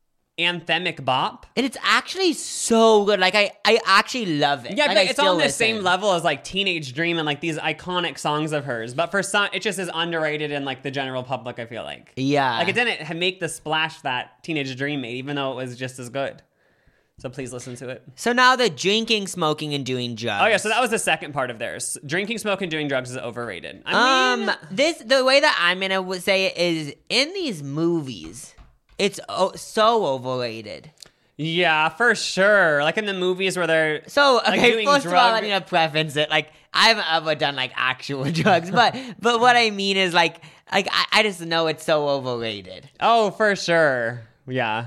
anthemic bop. And it's actually so good. Like I, I actually love it. Yeah, like, but I it's still on the listen. same level as like Teenage Dream and like these iconic songs of hers. But for some, it just is underrated in like the general public. I feel like. Yeah. Like it didn't ha- make the splash that Teenage Dream made, even though it was just as good. So please listen to it. So now the drinking, smoking, and doing drugs. Oh yeah, so that was the second part of theirs. Drinking, smoking, doing drugs is overrated. I mean, Um, this the way that I'm gonna w- say it is in these movies, it's oh, so overrated. yeah, for sure. Like in the movies where they're So like, okay, doing first of all, drug- I'm gonna preference it. Like I haven't ever done like actual drugs, but but what I mean is like like I, I just know it's so overrated. oh, for sure. Yeah.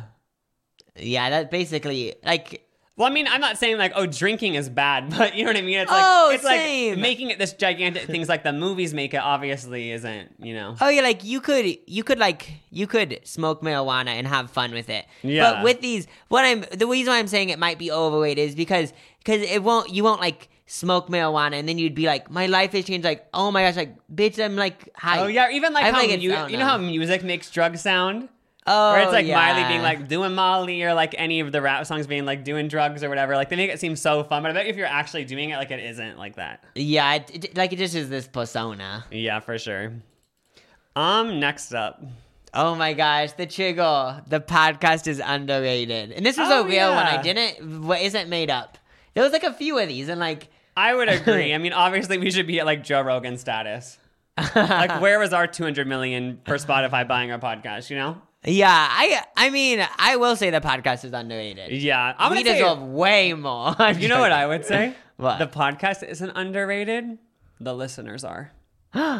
Yeah, that's basically like Well, I mean, I'm not saying like, oh, drinking is bad, but you know what I mean? It's like Oh, it's same. like making it this gigantic things like the movies make it obviously isn't, you know. oh yeah, like you could you could like you could smoke marijuana and have fun with it. Yeah. But with these, what I'm the reason why I'm saying it might be overrated is because because it won't you won't like smoke marijuana and then you'd be like my life has changed. Like oh my gosh, like bitch, I'm like high. Oh yeah, even like I how feel like mu- it's- I don't you know know. how music makes drugs sound? Oh, Where it's like yeah. Miley being like doing Molly or like any of the rap songs being like doing drugs or whatever. Like they make it seem so fun, but I bet if you're actually doing it, like it isn't like that. yeah, it, it, like it just is this persona. Yeah, for sure. Um, next up. Oh my gosh, the Trigger, the podcast is underrated, and this was Oh, a real one. yeah. I didn't, what isn't made up. There was like a few of these, and like, I would agree. I mean, obviously we should be at like Joe Rogan status. Like where was our two hundred million for Spotify buying our podcast, you know? yeah, I, I mean, I will say the podcast is underrated. Yeah. I'm we gonna say, deserve way more. I'm you know what joking. I would say? What? The podcast isn't underrated. The listeners are. Oh.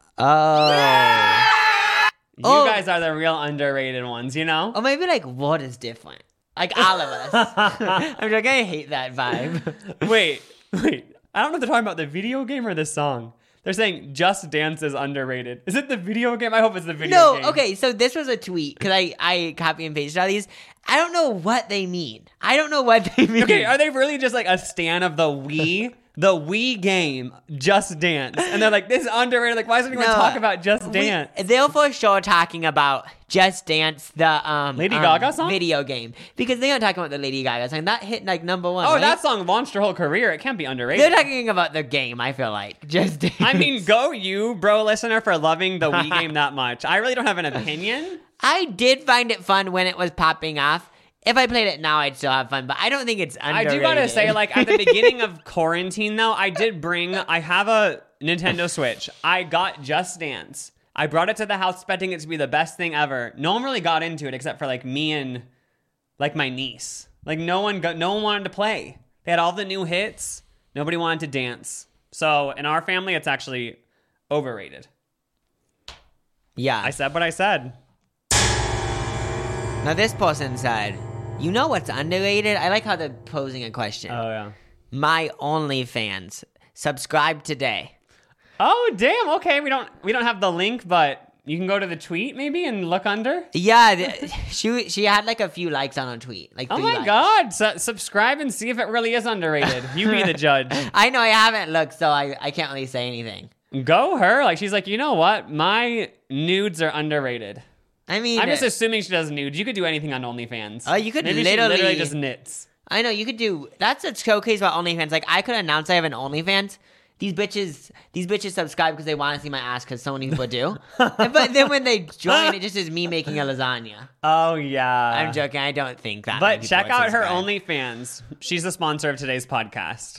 You Oh. guys are the real underrated ones, you know? Or maybe like what is different? Like all of us. I'm like, I hate that vibe. Wait, wait. I don't know if they're talking about the video game or the song. They're saying Just Dance is underrated. Is it the video game? I hope it's the video No, game. okay, so this was a tweet because I, I copy and pasted all these. I don't know what they mean. I don't know what they mean. Okay, are they really just like a stan of the Wii? The Wii game, Just Dance. And they're like, this is underrated. Like, why does anyone No, talk about Just we- Dance? they're for sure talking about Just Dance, the um Lady um, Gaga song? video game, because they aren't talking about the Lady Gaga song that hit like number one. Oh, right? that song launched her whole career. It can't be underrated. They're talking about the game. I feel like Just Dance. I mean, go you, bro listener, for loving the Wii game that much. I really don't have an opinion. I did find it fun when it was popping off. if I played it now, I'd still have fun, but I don't think it's underrated. I do gotta say, like, at the beginning of quarantine, though, I did bring, I have a Nintendo Switch. I got Just Dance. I brought it to the house expecting it to be the best thing ever. No one really got into it except for, like, me and, like, my niece. Like, no one got, no one wanted to play. They had all the new hits. Nobody wanted to dance. So, in our family, it's actually overrated. Yeah. I said what I said. Now, this person said, you know what's underrated? I like how they're posing a question. Oh, yeah. My OnlyFans. Subscribe today. Oh, damn. Okay, we don't we don't have the link, but you can go to the tweet maybe and look under. Yeah, th- she she had like a few likes on her tweet. Like Oh three my likes. God. Su- subscribe and see if it really is underrated. You be the judge. I know I haven't looked, so I, I can't really say anything. Go her. Like, she's like, you know what? My nudes are underrated. I mean, I'm just uh, assuming she does nudes. You could do anything on OnlyFans. Oh, you could Maybe literally- she literally just knits. I know you could do. That's a showcase about OnlyFans. Like I could announce I have an OnlyFans. These bitches, these bitches subscribe because they want to see my ass because so many people do. But then when they join, it just is me making a lasagna. Oh, yeah. I'm joking. I don't think that. But many people check would out her subscribe. OnlyFans. She's the sponsor of today's podcast.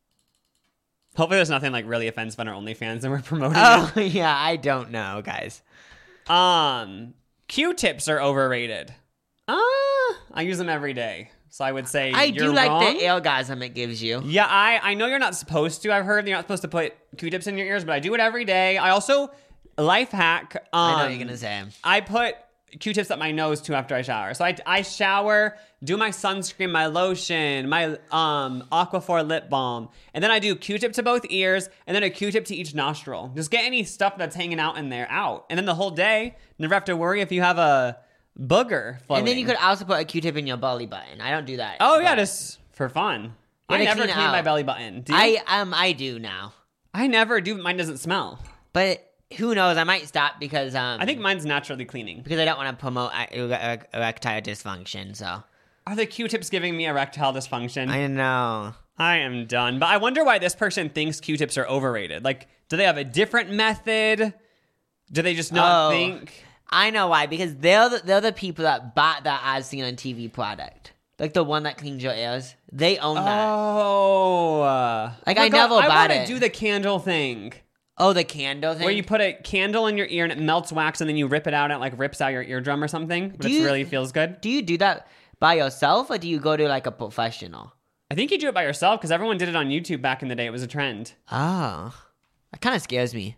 Hopefully there's nothing like really offensive on her OnlyFans and we're promoting Oh yeah, I don't know, guys. it. Um, Q-tips are overrated. Uh, I use them every day. So I would say I you're do like wrong. the orgasm it gives you. Yeah, I, I know you're not supposed to. I've heard you're not supposed to put Q-tips in your ears, but I do it every day. I also, life hack. Um, I know what you're gonna say. I put Q-tips up my nose too after I shower. So I, I shower, do my sunscreen, my lotion, my um Aquaphor lip balm, and then I do Q-tip to both ears, and then a Q-tip to each nostril. Just get any stuff that's hanging out in there out, and then the whole day, never have to worry if you have a booger floating. And then you could also put a Q-tip in your belly button. I don't do that. Oh yeah, but just for fun. I Gotta never clean clean it my out. belly button. Do you? I um I do now, I never do. Mine doesn't smell. but who knows? I might stop because um I think mine's naturally cleaning. because I don't want to promote uh, ere- erectile dysfunction. So Are the Q-tips giving me erectile dysfunction? I know. I am done. But I wonder why this person thinks Q-tips are overrated. Like, do they have a different method? Do they just not Oh. think? I know why, because they're the, they're the people that bought that as seen on T V product, like the one that cleans your ears. They own that. Oh. uh, Like, oh my I God, never I bought wanna it. do the candle thing. Oh, the candle thing. Where you put a candle in your ear and it melts wax and then you rip it out and it like rips out your eardrum or something. But Do it you- really feels good. do you do that by yourself or do you go to like a professional? I think you do it by yourself because everyone did it on YouTube back in the day. It was a trend. Oh, that kind of scares me.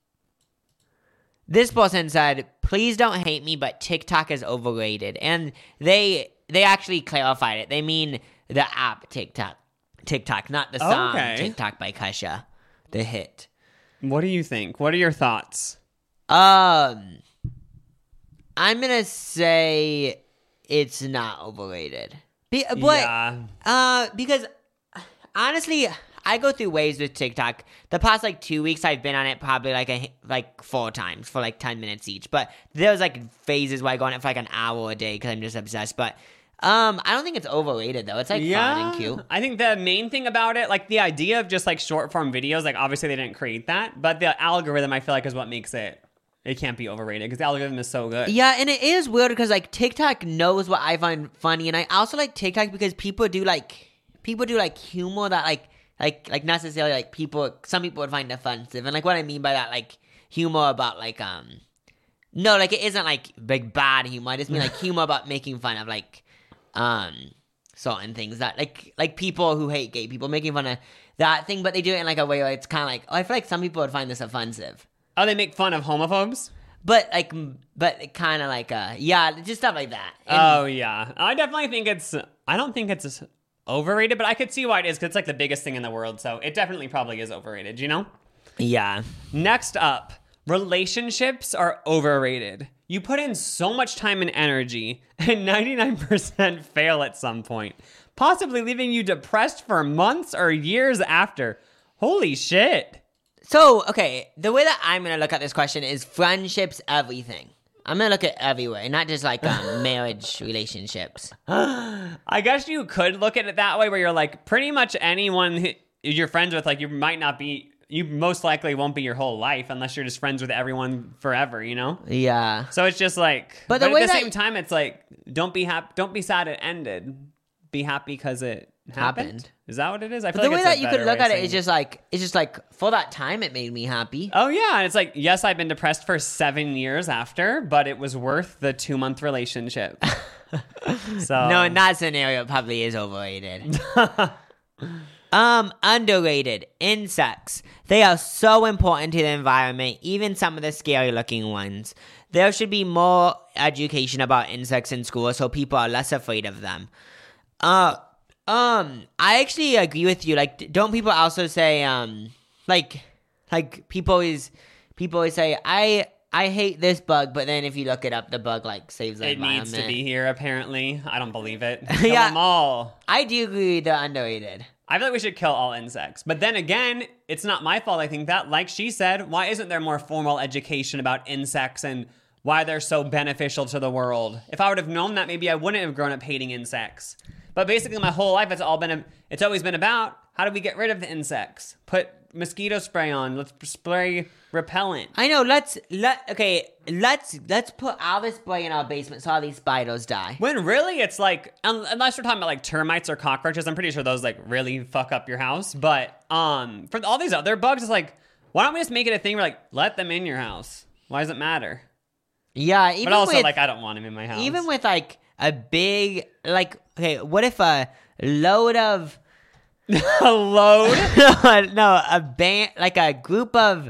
This person said, "Please don't hate me, but TikTok is overrated." And they they actually clarified it. They mean the app TikTok, TikTok, not the song Okay. TikTok by Kesha, the hit. What do you think? What are your thoughts? Um, I'm gonna say it's not overrated. Be, but yeah. uh, because honestly, I go through waves with TikTok. The past like two weeks, I've been on it probably like a like four times for like ten minutes each. But there's like phases where I go on it for like an hour a day because I'm just obsessed. But um, I don't think it's overrated though. It's like fun and cute. I think the main thing about it, like the idea of just like short form videos, like obviously they didn't create that, but the algorithm I feel like is what makes it, it can't be overrated because the algorithm is so good. Yeah, and it is weird because like TikTok knows what I find funny, and I also like TikTok because people do like people do like humor that like like like necessarily like people some people would find offensive, and like what I mean by that like humor about like um no like it isn't like like bad humor. I just mean like humor about making fun of like um certain things that like like people who hate gay people making fun of that thing, but they do it in like a way where it's kind of like oh I feel like some people would find this offensive. Oh, they make fun of homophobes? But like, but kind of like, uh, yeah, just stuff like that. And Oh, yeah. I definitely think it's, I don't think it's overrated, but I could see why it is because it's like the biggest thing in the world. So it definitely probably is overrated, you know? yeah, Next up, relationships are overrated. You put in so much time and energy, and ninety-nine percent fail at some point, possibly leaving you depressed for months or years after. Holy shit. So, okay, the way that I'm going to look at this question is friendships, everything. I'm going to look at everywhere, not just like um, marriage relationships. I guess you could look at it that way where you're like, pretty much anyone who you're friends with, like, you might not be you most likely won't be your whole life unless you're just friends with everyone forever, you know? Yeah. So it's just like, But but, the at way the that- same time, it's like, don't be happy, don't be sad it ended. Be happy because it happened. Happened. Is that what it is? I But feel the like way it's that a you could better look way at of it is saying just like, it's just like, for that time, it made me happy. Oh yeah, and it's like, yes, I've been depressed for seven years after, but it was worth the two month relationship. So No, in that scenario, it probably is overrated. um, underrated. Insects. They are so important to the environment, even some of the scary looking ones. There should be more education about insects in school so people are less afraid of them. Uh, um, I actually agree with you. Like, don't people also say, um, like, like people always, people always say, I, I hate this bug, but then if you look it up, the bug like saves the it environment. needs to be here. Apparently, I don't believe it. Kill Yeah. them all. I do agree they're underrated. I feel like we should kill all insects. But then again, it's not my fault. I think that, like she said, why isn't there more formal education about insects and why they're so beneficial to the world? If I would have known that, maybe I wouldn't have grown up hating insects. But basically, my whole life, it's all been, a, it's always been about how do we get rid of the insects? Put mosquito spray on. Let's spray repellent. I know. Let's let okay. Let's let's put all this spray in our basement so all these spiders die. When really, it's like, un- unless we're talking about like termites or cockroaches, I'm pretty sure those like really fuck up your house. But um, for all these other bugs, it's like, why don't we just make it a thing where like, let them in your house? Why does it matter? Yeah, even But also, with, like, I don't want them in my house. even with like a big like okay, what if a load of a load. no a band like a group of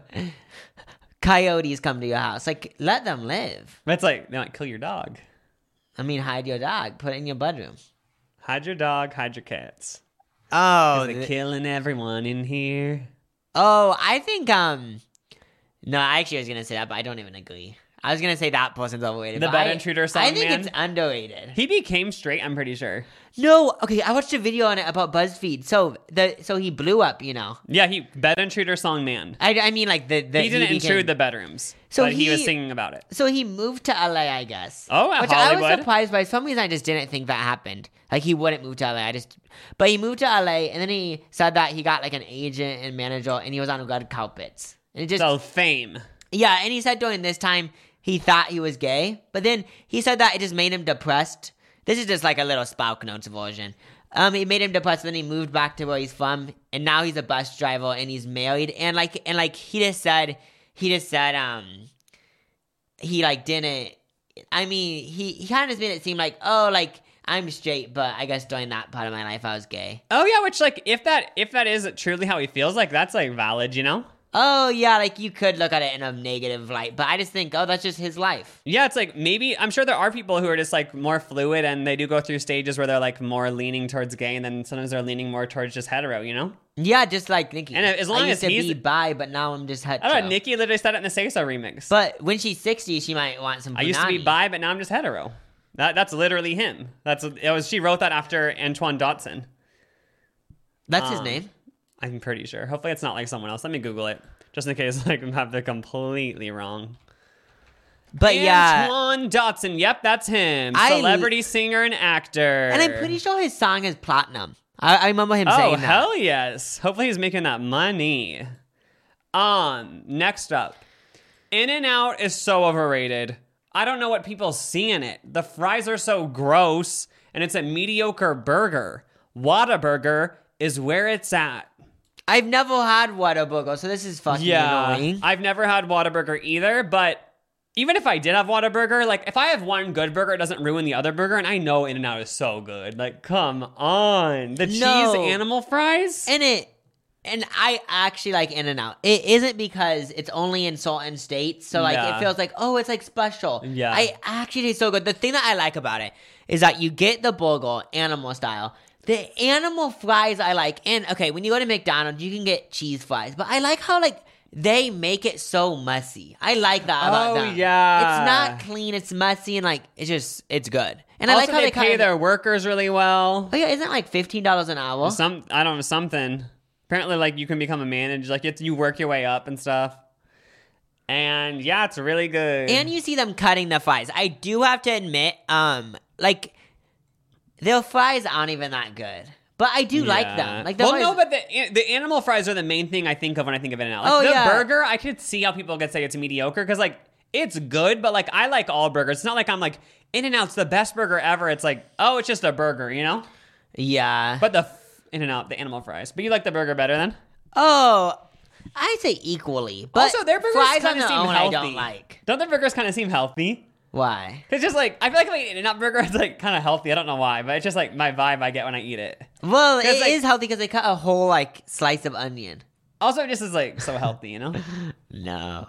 coyotes come to your house? Like, let them live. That's like, they might kill your dog. I mean, hide your dog. Put it in your bedroom. Hide your dog, hide your cats. Oh, They're th- killing everyone in here. oh, I think um, no, I actually was gonna say that, but I don't even agree. I was gonna say that person's overrated. The but Bed I- Intruder song, I think man? it's underrated. He became straight, I'm pretty sure. No, okay, I watched a video on it about BuzzFeed. So the so he blew up, you know. Yeah, he Bed Intruder song man. I, I mean, like the, the he didn't became- intrude the bedrooms, So but he, was he- singing about it. So he moved to L A, I guess. Oh, at which I was Hollywood? surprised by. Some reason I just didn't think that happened. Like he wouldn't move to L A. I just, but he moved to L A, and then he said that he got like an agent and manager, and he was on red carpets. And it just So fame. yeah, and he said during this time he thought he was gay, but then he said that it just made him depressed. This is just like a little Spark Notes version. Um, it made him depressed. Then he moved back to where he's from, and now he's a bus driver and he's married. And like, and like he just said, he just said, um, he like didn't. I mean, he he kind of just made it seem like, oh, like I'm straight, but I guess during that part of my life I was gay. Oh yeah, which like if that if that is truly how he feels, like that's like valid, you know? Oh yeah, like you could look at it in a negative light, but I just think, oh, that's just his life. Yeah, it's like maybe I'm sure there are people who are just like more fluid and they do go through stages where they're like more leaning towards gay and then sometimes they're leaning more towards just hetero, you know? Yeah, just like Nikki. And as long I used as to he's- be bi, but now I'm just hetero. I don't know, Nikki literally said it in the Say So remix. But when she's sixty, she might want some. I used to be punani. bi, but now I'm just hetero. That that's literally him. That's it was she wrote that after Antoine Dotson. That's his Um, name. I'm pretty sure. Hopefully it's not like someone else. Let me Google it. Just in case like I have it completely wrong. But yeah, Antoine Dotson. Yep, that's him. I- Celebrity singer and actor. and I'm pretty sure his song is platinum. I, I remember him Oh, saying that. hell yes. Hopefully he's making that money. Um, next up. In-N-Out is so overrated. I don't know what people see in it. The fries are so gross, and it's a mediocre burger. Whataburger is where it's at. I've never had Whataburger, so this is fucking Yeah, annoying. I've never had Whataburger either, but even if I did have Whataburger, like if I have one good burger, it doesn't ruin the other burger, and I know In-N-Out is so good. Like, come on. The cheese No. animal fries? And it, and I actually like In-N-Out. It isn't because it's only in certain states, so like Yeah. it feels like, oh, it's like special. Yeah. I actually it's so good. The thing that I like about it is that you get the burger animal style. The animal fries I like, and okay, when you go to McDonald's, you can get cheese fries, but I like how like they make it so messy. I like that about Oh, them. yeah. It's not clean, it's messy, and like it's just it's good. And I also, like how they, they, pay kinda, their workers really well. Oh yeah, isn't it like fifteen dollars an hour? Some I don't know something. Apparently, like you can become a manager, like it's, you work your way up and stuff. And yeah, it's really good. And you see them cutting the fries. I do have to admit, um, like their fries aren't even that good. But I do like Yeah. them. Like the well, fries- no, but the the animal fries are the main thing I think of when I think of In-N-Out. Like, Oh, the yeah. burger, I could see how people could say it's mediocre because like it's good, but like I like all burgers. It's not like I'm like In-N-Out's the best burger ever. It's like, oh, it's just a burger, you know? yeah. But the f- In-N-Out, the animal fries. But you like the burger better then? oh, I'd say equally. But Also, their burgers fries kind on of their seem own healthy. I don't like. Don't their burgers kind of seem healthy? Why? It's just like I feel like if I eat an In-N-Out burger, it's like kind of healthy. I don't know why, but it's just like my vibe I get when I eat it. Well, it 'Cause, like- is healthy because they cut a whole like slice of onion. Also, it just is like so healthy, you know. No.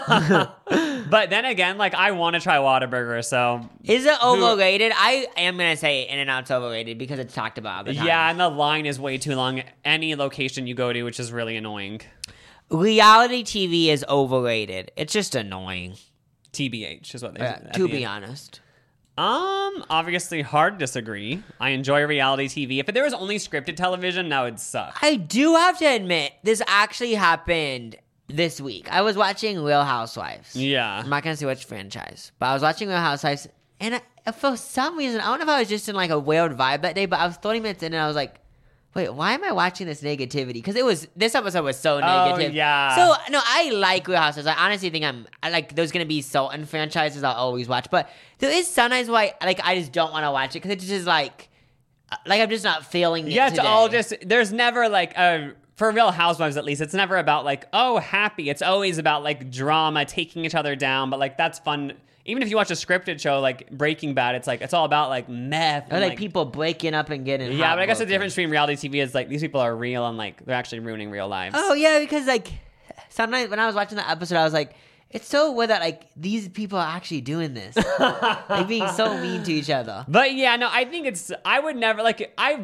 But then again, like I want to try Whataburger, so Is it overrated? I am gonna say In-N-Out's overrated because it's talked about all the time. yeah, and the line is way too long. Any location you go to, which is really annoying. Reality T V is overrated. It's just annoying. T B H is what they Uh, at to the be end. honest. Um, obviously, hard to disagree. I enjoy reality T V. If there was only scripted television, that would suck. I do have to admit, this actually happened this week. I was watching Real Housewives. Yeah. I'm not gonna say which franchise, but I was watching Real Housewives, and I, for some reason, I don't know if I was just in like a weird vibe that day, but I was thirty minutes in, and I was like, "Wait, why am I watching this negativity?" Because it was this episode was so negative. yeah. So no, I like Real Housewives. I honestly think I'm I like there's gonna be certain franchises I'll always watch, but there is sometimes why like I just don't want to watch it because it's just like like I'm just not feeling it. Yeah, it's today. all just there's never like a for Real Housewives at least. It's never about like oh happy. It's always about like drama, taking each other down. But like that's fun. Even if you watch a scripted show like Breaking Bad, it's like it's all about like meth. Or and, like, people breaking up and getting Yeah, but I guess the heartbroken. difference between reality T V is like these people are real and like they're actually ruining real lives. Oh yeah, because like sometimes when I was watching the episode, I was like, it's so weird that like these people are actually doing this, like being so mean to each other. But yeah, no, I think it's I would never like I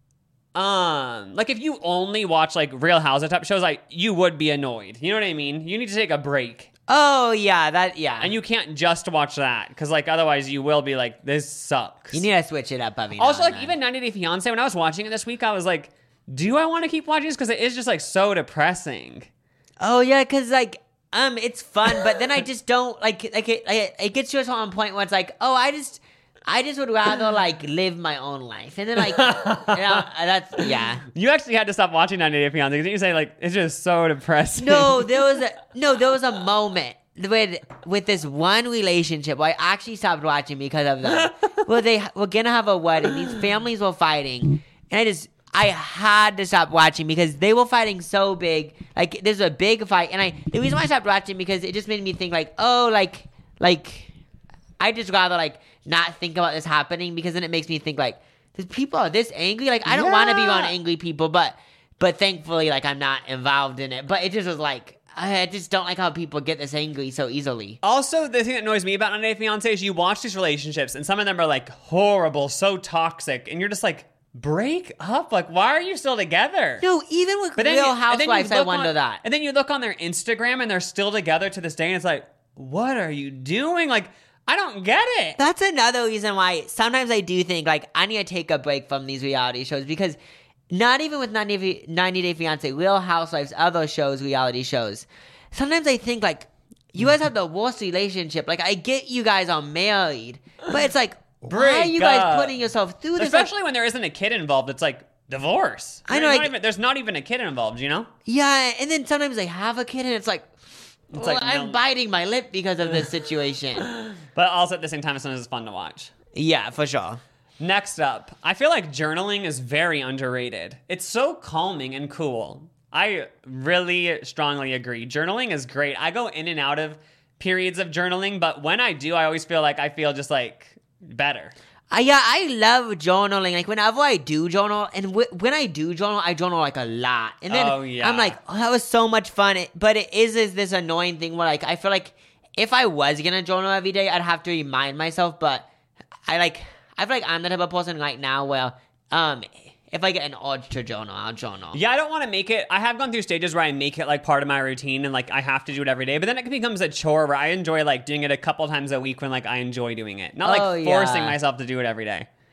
um like if you only watch like Real Housewives type shows, like you would be annoyed. You know what I mean? You need to take a break. Oh yeah, that yeah. And you can't just watch that because like otherwise you will be like this sucks. You need to switch it up, every now Also, and like then. even ninety Day Fiance, when I was watching it this week, I was like, do I want to keep watching this? Because it is just like so depressing. Oh yeah, because like um, it's fun, but then I just don't like like it. Like, it gets to a certain point where it's like, oh, I just. I just would rather like live my own life, and then like, you know, that's yeah. You actually had to stop watching ninety Day Fiance because you say like it's just so depressing. No, there was a no, there was a moment with with this one relationship where I actually stopped watching because of that. Well, they were gonna have a wedding. These families were fighting, and I just I had to stop watching because they were fighting so big. Like there's a big fight, and I the reason why I stopped watching because it just made me think like, oh, like like I just rather like not think about this happening because then it makes me think like, these people are this angry. Like I don't want to be around Yeah. angry people, but but thankfully like I'm not involved in it. But it just was like I just don't like how people get this angry so easily. Also, the thing that annoys me about ninety Day Fiance is you watch these relationships and some of them are like horrible, so toxic, and you're just like, break up. Like, why are you still together? No, even with But then Real you- and then you Housewives, I look wonder on- that. And then you look on their Instagram and they're still together to this day, and it's like, what are you doing? Like, I don't get it. That's another reason why sometimes I do think like I need to take a break from these reality shows because not even with ninety, ninety Day Fiance, Real Housewives, other shows, reality shows, sometimes I think like you guys have the worst relationship. Like I get you guys are married, but it's like why are you Break guys up. putting yourself through this? Like, Especially when there isn't a kid involved. It's like divorce. I know, There's, like- not even, there's not even a kid involved, you know? yeah, and then sometimes they have a kid and it's like, It's well, like, I'm no. biting my lip because of this situation. But also at the same time, sometimes it's fun to watch. Yeah, for sure. Next up, I feel like journaling is very underrated. It's so calming and cool. I really strongly agree. Journaling is great. I go in and out of periods of journaling, but when I do, I always feel like I feel just like better. Uh, yeah, I love journaling. Like whenever I do journal, and w- when I do journal, I journal like a lot. And then Oh, yeah. I'm like, oh, that was so much fun. It, but it is, is this annoying thing where like I feel like if I was gonna journal every day, I'd have to remind myself. But I like, I feel like I'm the type of person right now where um, if I get an urge to journal, I'll journal. Yeah, I don't want to make it. I have gone through stages where I make it like part of my routine and like I have to do it every day. But then it becomes a chore where I enjoy like doing it a couple times a week when like I enjoy doing it, not like Oh, forcing yeah. myself to do it every day.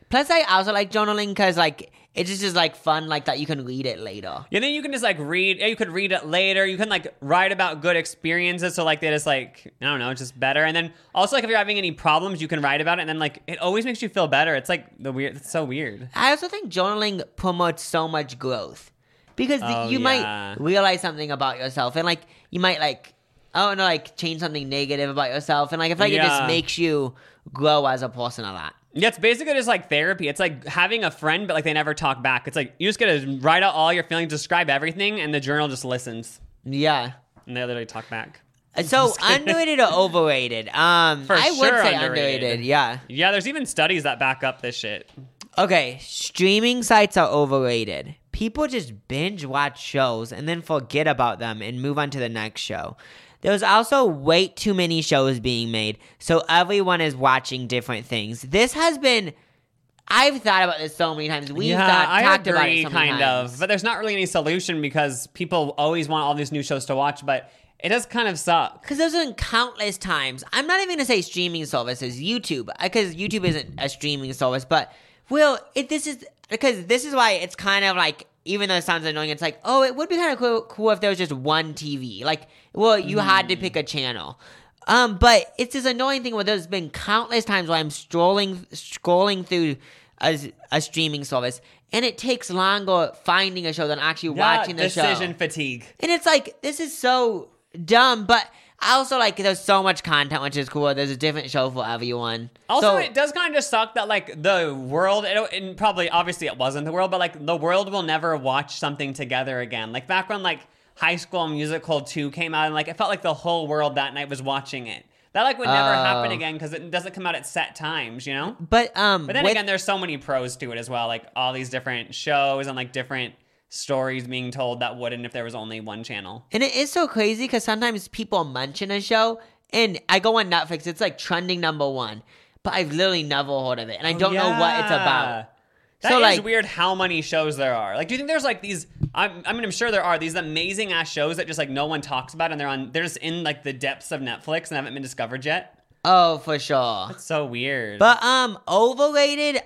Plus, I also like journaling because, like, it's just, just like fun, like that you can read it later. Yeah, then you can just like read. You could read it later. You can like write about good experiences. So like they just like I don't know, it's just better. And then also like if you're having any problems, you can write about it. And then like it always makes you feel better. It's like the weird. It's so weird. I also think journaling promotes so much growth because the, Oh, you yeah. might realize something about yourself, and like you might like I don't know, like change something negative about yourself, and like I feel like it Yeah. just makes you grow as a person a lot. Yeah, it's basically just like therapy. It's like having a friend, but like they never talk back. It's like you just gotta write out all your feelings, describe everything, and the journal just listens. Yeah. And they literally talk back. So underrated or overrated? Um, For I would sure say underrated. underrated. Yeah. Yeah, there's even studies that back up this shit. Okay, streaming sites are overrated. People just binge watch shows and then forget about them and move on to the next show. There's also way too many shows being made, so everyone is watching different things. This has been... I've thought about this so many times. We've yeah, thought, I talked agree, about it so many kind times. of. But there's not really any solution because people always want all these new shows to watch, but it does kind of suck. Because there's been countless times. I'm not even going to say streaming services, YouTube, because YouTube isn't a streaming service, but, well, it, this is... Because this is why it's kind of like... Even though it sounds annoying, it's like, oh, it would be kind of cool, cool if there was just one T V. Like, well, you mm. had to pick a channel. Um, but it's this annoying thing where there's been countless times where I'm strolling, scrolling through a, a streaming service, and it takes longer finding a show than actually yeah, watching the show. Decision fatigue. And it's like, this is so dumb, but I also like there's so much content, which is cool. There's a different show for everyone. Also, so, it does kind of suck that like the world, it, and probably obviously it wasn't the world, but like the world will never watch something together again. Like back when like High School Musical two came out, and like it felt like the whole world that night was watching it. That like would never Oh. happen again because it doesn't come out at set times, you know. But um, But then with- again, there's so many pros to it as well, like all these different shows and like different stories being told that wouldn't if there was only one channel. And it is so crazy because sometimes people mention a show, and I go on Netflix, it's like trending number one, but I've literally never heard of it, and I don't know what it's about. That So, is like- weird how many shows there are. Like, do you think there's like these, I'm, I mean, I'm sure there are these amazing ass shows that just like no one talks about, and they're on, they're just in like the depths of Netflix and haven't been discovered yet? Oh, for sure. It's so weird. But um, overrated.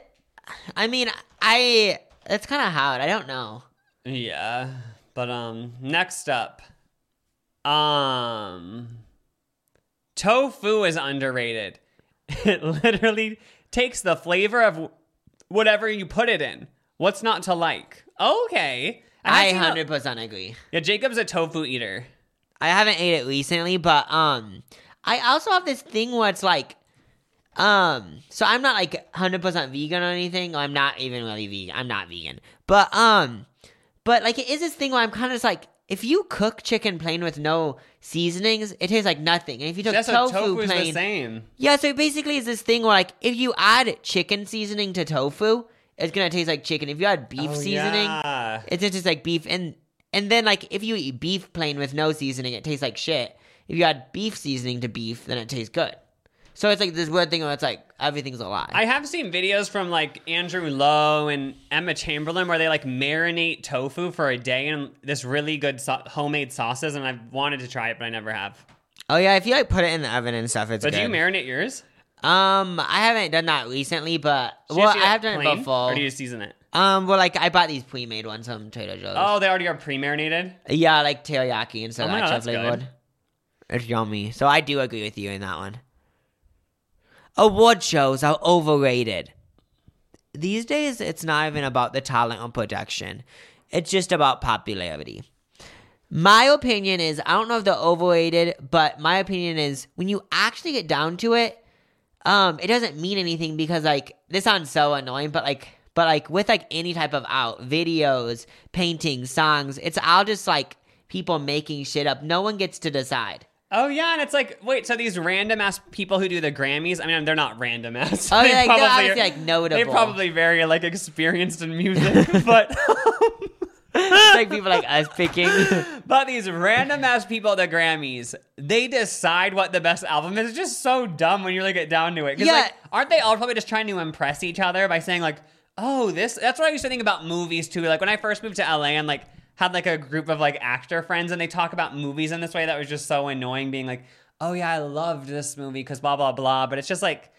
I mean, I it's kind of hard. I don't know. Yeah, but um, next up, um, tofu is underrated. It literally takes the flavor of whatever you put it in. What's not to like? Okay, I have seen a- one hundred percent agree. Yeah, Jacob's a tofu eater. I haven't ate it recently, but um, I also have this thing where it's like, um, so I'm not like one hundred percent vegan or anything. I'm not even really vegan. I'm not vegan, but um, but like it is this thing where I'm kind of just like, if you cook chicken plain with no seasonings, it tastes like nothing. And if you took That's tofu what tofu's plain, the same. yeah, so basically it's this thing where like if you add chicken seasoning to tofu, it's gonna taste like chicken. If you add beef Oh, seasoning, yeah. it's just tastes like beef. And and then like if you eat beef plain with no seasoning, it tastes like shit. If you add beef seasoning to beef, then it tastes good. So it's like this weird thing where it's like everything's a lie. I have seen videos from like Andrew Lowe and Emma Chamberlain where they like marinate tofu for a day in this really good so- homemade sauces, and I've wanted to try it, but I never have. oh yeah, if you like put it in the oven and stuff, it's But good. do you marinate yours? um, I haven't done that recently, but Do you well, see I that have done plain, it before. Or do you season it? Um, well, like I bought these pre-made ones from Trader Joe's. Oh, they already are pre-marinated? Yeah, like teriyaki and Oh my God, sriracha that's flavored. good. It's yummy. So I do agree with you in that one. Award shows are overrated. These days, it's not even about the talent or production. It's just about popularity. My opinion is, I don't know if they're overrated, but my opinion is, when you actually get down to it, um, it doesn't mean anything because, like, this sounds so annoying, but, like, but, like, with, like, any type of out, videos, paintings, songs, it's all just, like, people making shit up. No one gets to decide. Oh, yeah, and it's like, wait, so these random-ass people who do the Grammys, I mean, they're not random-ass. Oh, They yeah, like, they're probably obviously, are- like, notable. They probably very, like, experienced in music, but... It's like people like us picking. But these random ass people at the Grammys, they decide what the best album is. It's just so dumb when you really get down to it. 'Cause, Yeah. like, aren't they all probably just trying to impress each other by saying like, oh, this, that's what I used to think about movies too. Like when I first moved to L A and like had like a group of like actor friends and they talk about movies in this way, that was just so annoying, being like, oh yeah, I loved this movie because blah, blah, blah. But it's just like,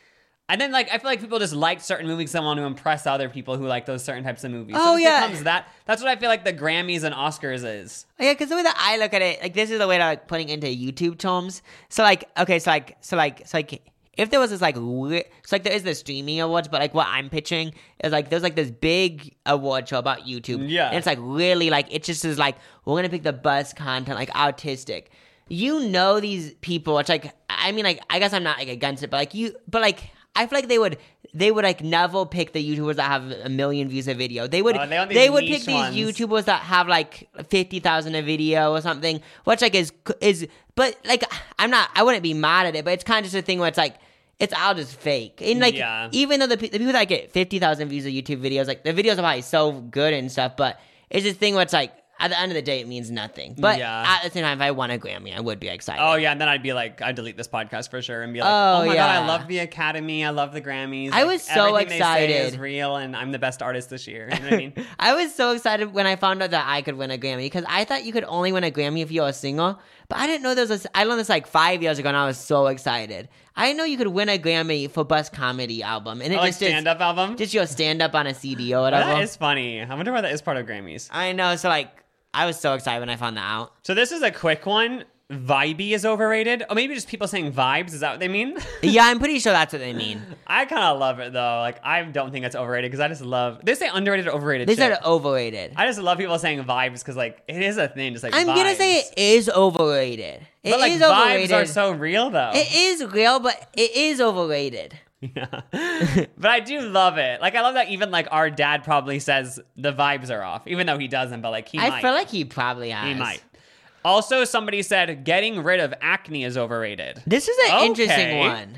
And then, like, I feel like people just like certain movies and want to impress other people who like those certain types of movies. Oh, so it yeah. becomes that. That's what I feel like the Grammys and Oscars is. Yeah, because the way that I look at it, like this is the way that I'm like, putting into YouTube terms. So like, okay, so like, so like, so like, if there was this like, li- so like there is the streaming awards, but like what I'm picturing is like there's like this big award show about YouTube. Yeah. And it's like really like it just is like we're gonna pick the best content, like artistic. You know these people. It's like I mean like I guess I'm not like against it, but like you, but like. I feel like they would, they would like never pick the YouTubers that have a million views a video. They would, Oh, they want these they would niche pick these ones. YouTubers that have like fifty thousand a video or something, which like is is. But like, I'm not, I wouldn't be mad at it. But it's kind of just a thing where it's like, it's all just fake. And like, Yeah. even though the, pe- the people that get fifty thousand views of YouTube videos, like the videos are probably so good and stuff, but it's this thing where it's like, at the end of the day, it means nothing. But Yeah. at the same time, if I won a Grammy, I would be excited. Oh, yeah. And then I'd be like, I'd delete this podcast for sure and be like, Oh, oh, my yeah. God, I love the Academy. I love the Grammys. I Like, was so everything they say is excited. real and I'm the best artist this year. You know what I mean? I was so excited when I found out that I could win a Grammy because I thought you could only win a Grammy if you're a singer. But I didn't know there was a. I learned this like five years ago, and I was so excited. I didn't know you could win a Grammy for best comedy album, and it Oh, like just is stand-up album? just your stand up on a C D or whatever. That is funny. I wonder why that is part of Grammys. I know. So like, I was so excited when I found that out. So this is a quick one. Vibey is overrated. Or maybe just people saying vibes. Is that what they mean? Yeah, I'm pretty sure that's what they mean. I kind of love it, though. Like, I don't think it's overrated because I just love... They say underrated or overrated They shit. said overrated. I just love people saying vibes because, like, it is a thing. Just like I'm gonna vibes. say it is overrated. It But, like, is vibes overrated. are so real, though. It is real, but it is overrated. Yeah. But I do love it. Like, I love that even, like, our dad probably says the vibes are off, even though he doesn't, but, like, he I might. feel like he probably has. He might. Also, somebody said getting rid of acne is overrated. This is an Okay. interesting one.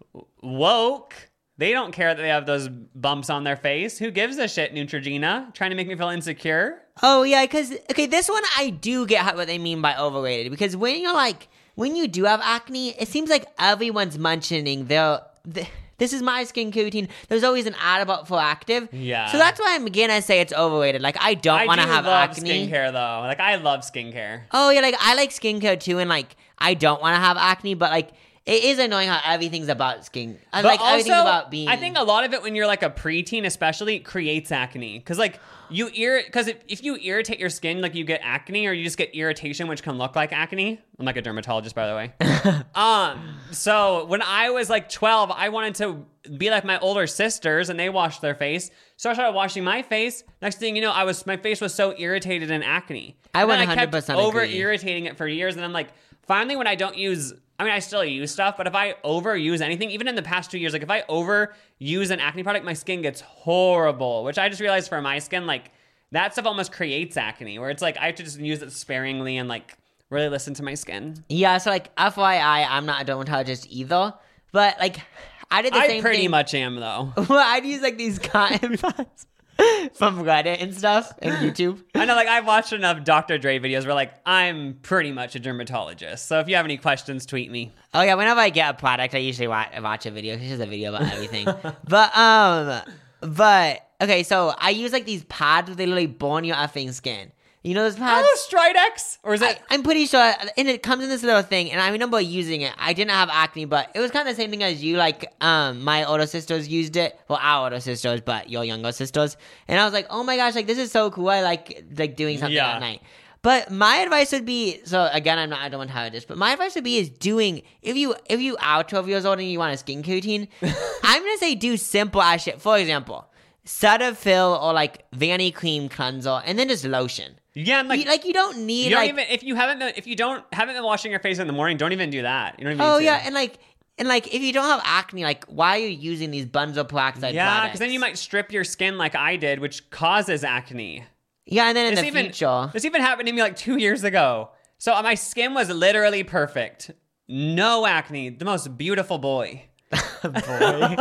Woke. They don't care that they have those bumps on their face. Who gives a shit, Neutrogena? Trying to make me feel insecure? Oh yeah, because okay, this one I do get how, what they mean by overrated. Because when you're like, when you do have acne, it seems like everyone's mentioning their. The, this is my skincare routine. There's always an ad about Proactive. Yeah. So that's why I'm gonna say it's overrated. Like I don't want to I do have love acne. skincare, though. Like, I love skincare. Oh yeah, like I like skincare too, and like I don't want to have acne, but like it is annoying how everything's about skin. I But like also, everything's about being. I think a lot of it when you're like a preteen, especially, creates acne. Because like you ir- because if, if you irritate your skin, like you get acne, or you just get irritation, which can look like acne. I'm like a dermatologist, by the way. um, so when I was like twelve, I wanted to be like my older sisters, and they washed their face. So I started washing my face. Next thing you know, I was my face was so irritated and acne. I And then one hundred percent kept over agree. irritating it for years, and I'm like, finally, when I don't use. I mean, I still use stuff, but if I overuse anything, even in the past two years, like if I overuse an acne product, my skin gets horrible, which I just realized for my skin, like that stuff almost creates acne, where it's like I have to just use it sparingly and like really listen to my skin. Yeah, so like F Y I, I'm not a dermatologist either, but like I did the I same pretty thing. much am, though. Well, I'd use like these cotton buds from Reddit and stuff and YouTube. I know, like I've watched enough Doctor Dre videos where like I'm pretty much a dermatologist. So if you have any questions, tweet me. Oh yeah, whenever I get a product, I usually watch, watch a video. It's just a video about everything. but um, but okay, so I use like these pads where they literally burn your effing skin. You know those pads? Oh, Stridex, or is it? I, I'm pretty sure, and it comes in this little thing, and I remember using it. I didn't have acne, but it was kind of the same thing as you. Like, um, my older sisters used it. Well, our older sisters, but your younger sisters. And I was like, oh my gosh, like this is so cool. I like like doing something Yeah. at night. But my advice would be, so again, I'm not, I don't want to have this, but my advice would be is doing, if you if you are twelve years old and you want a skincare routine, I'm gonna say do simple ass shit. For example, Cetaphil or like Vanny Cream Cleanser, and then just lotion. Yeah, and like, you, like you don't need you don't like even if you haven't been if you don't haven't been washing your face in the morning, don't even do that. You don't even oh need to. yeah, and like and like if you don't have acne, like why are you using these benzoyl peroxide Yeah, products? because then you might strip your skin like I did, which causes acne. yeah, and then in This the even future, this even happened to me like two years ago. So my skin was literally perfect, no acne, the most beautiful boy. boy.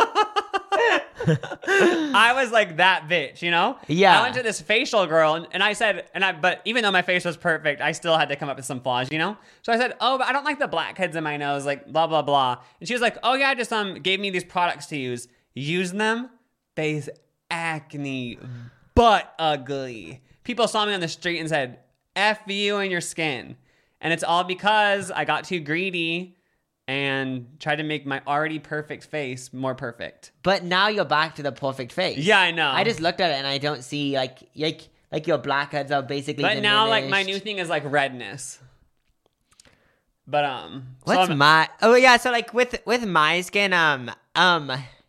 I was like that bitch, you know? Yeah. I went to this facial girl and, and I said, and I, but even though my face was perfect, I still had to come up with some flaws, you know? So I said, oh, but I don't like the blackheads in my nose, like blah, blah, blah. And she was like, oh yeah, I just um gave me these products to use. Use them, face acne, butt ugly. People saw me on the street and said, F you and your skin. And it's all because I got too greedy and try to make my already perfect face more perfect. But now you're back to the perfect face. Yeah, I know. I just looked at it and I don't see like like like your blackheads are basically. But now, like, my diminished. new thing is like redness. But um, What's so I'm- my? Oh yeah, so like with with my skin, um, um,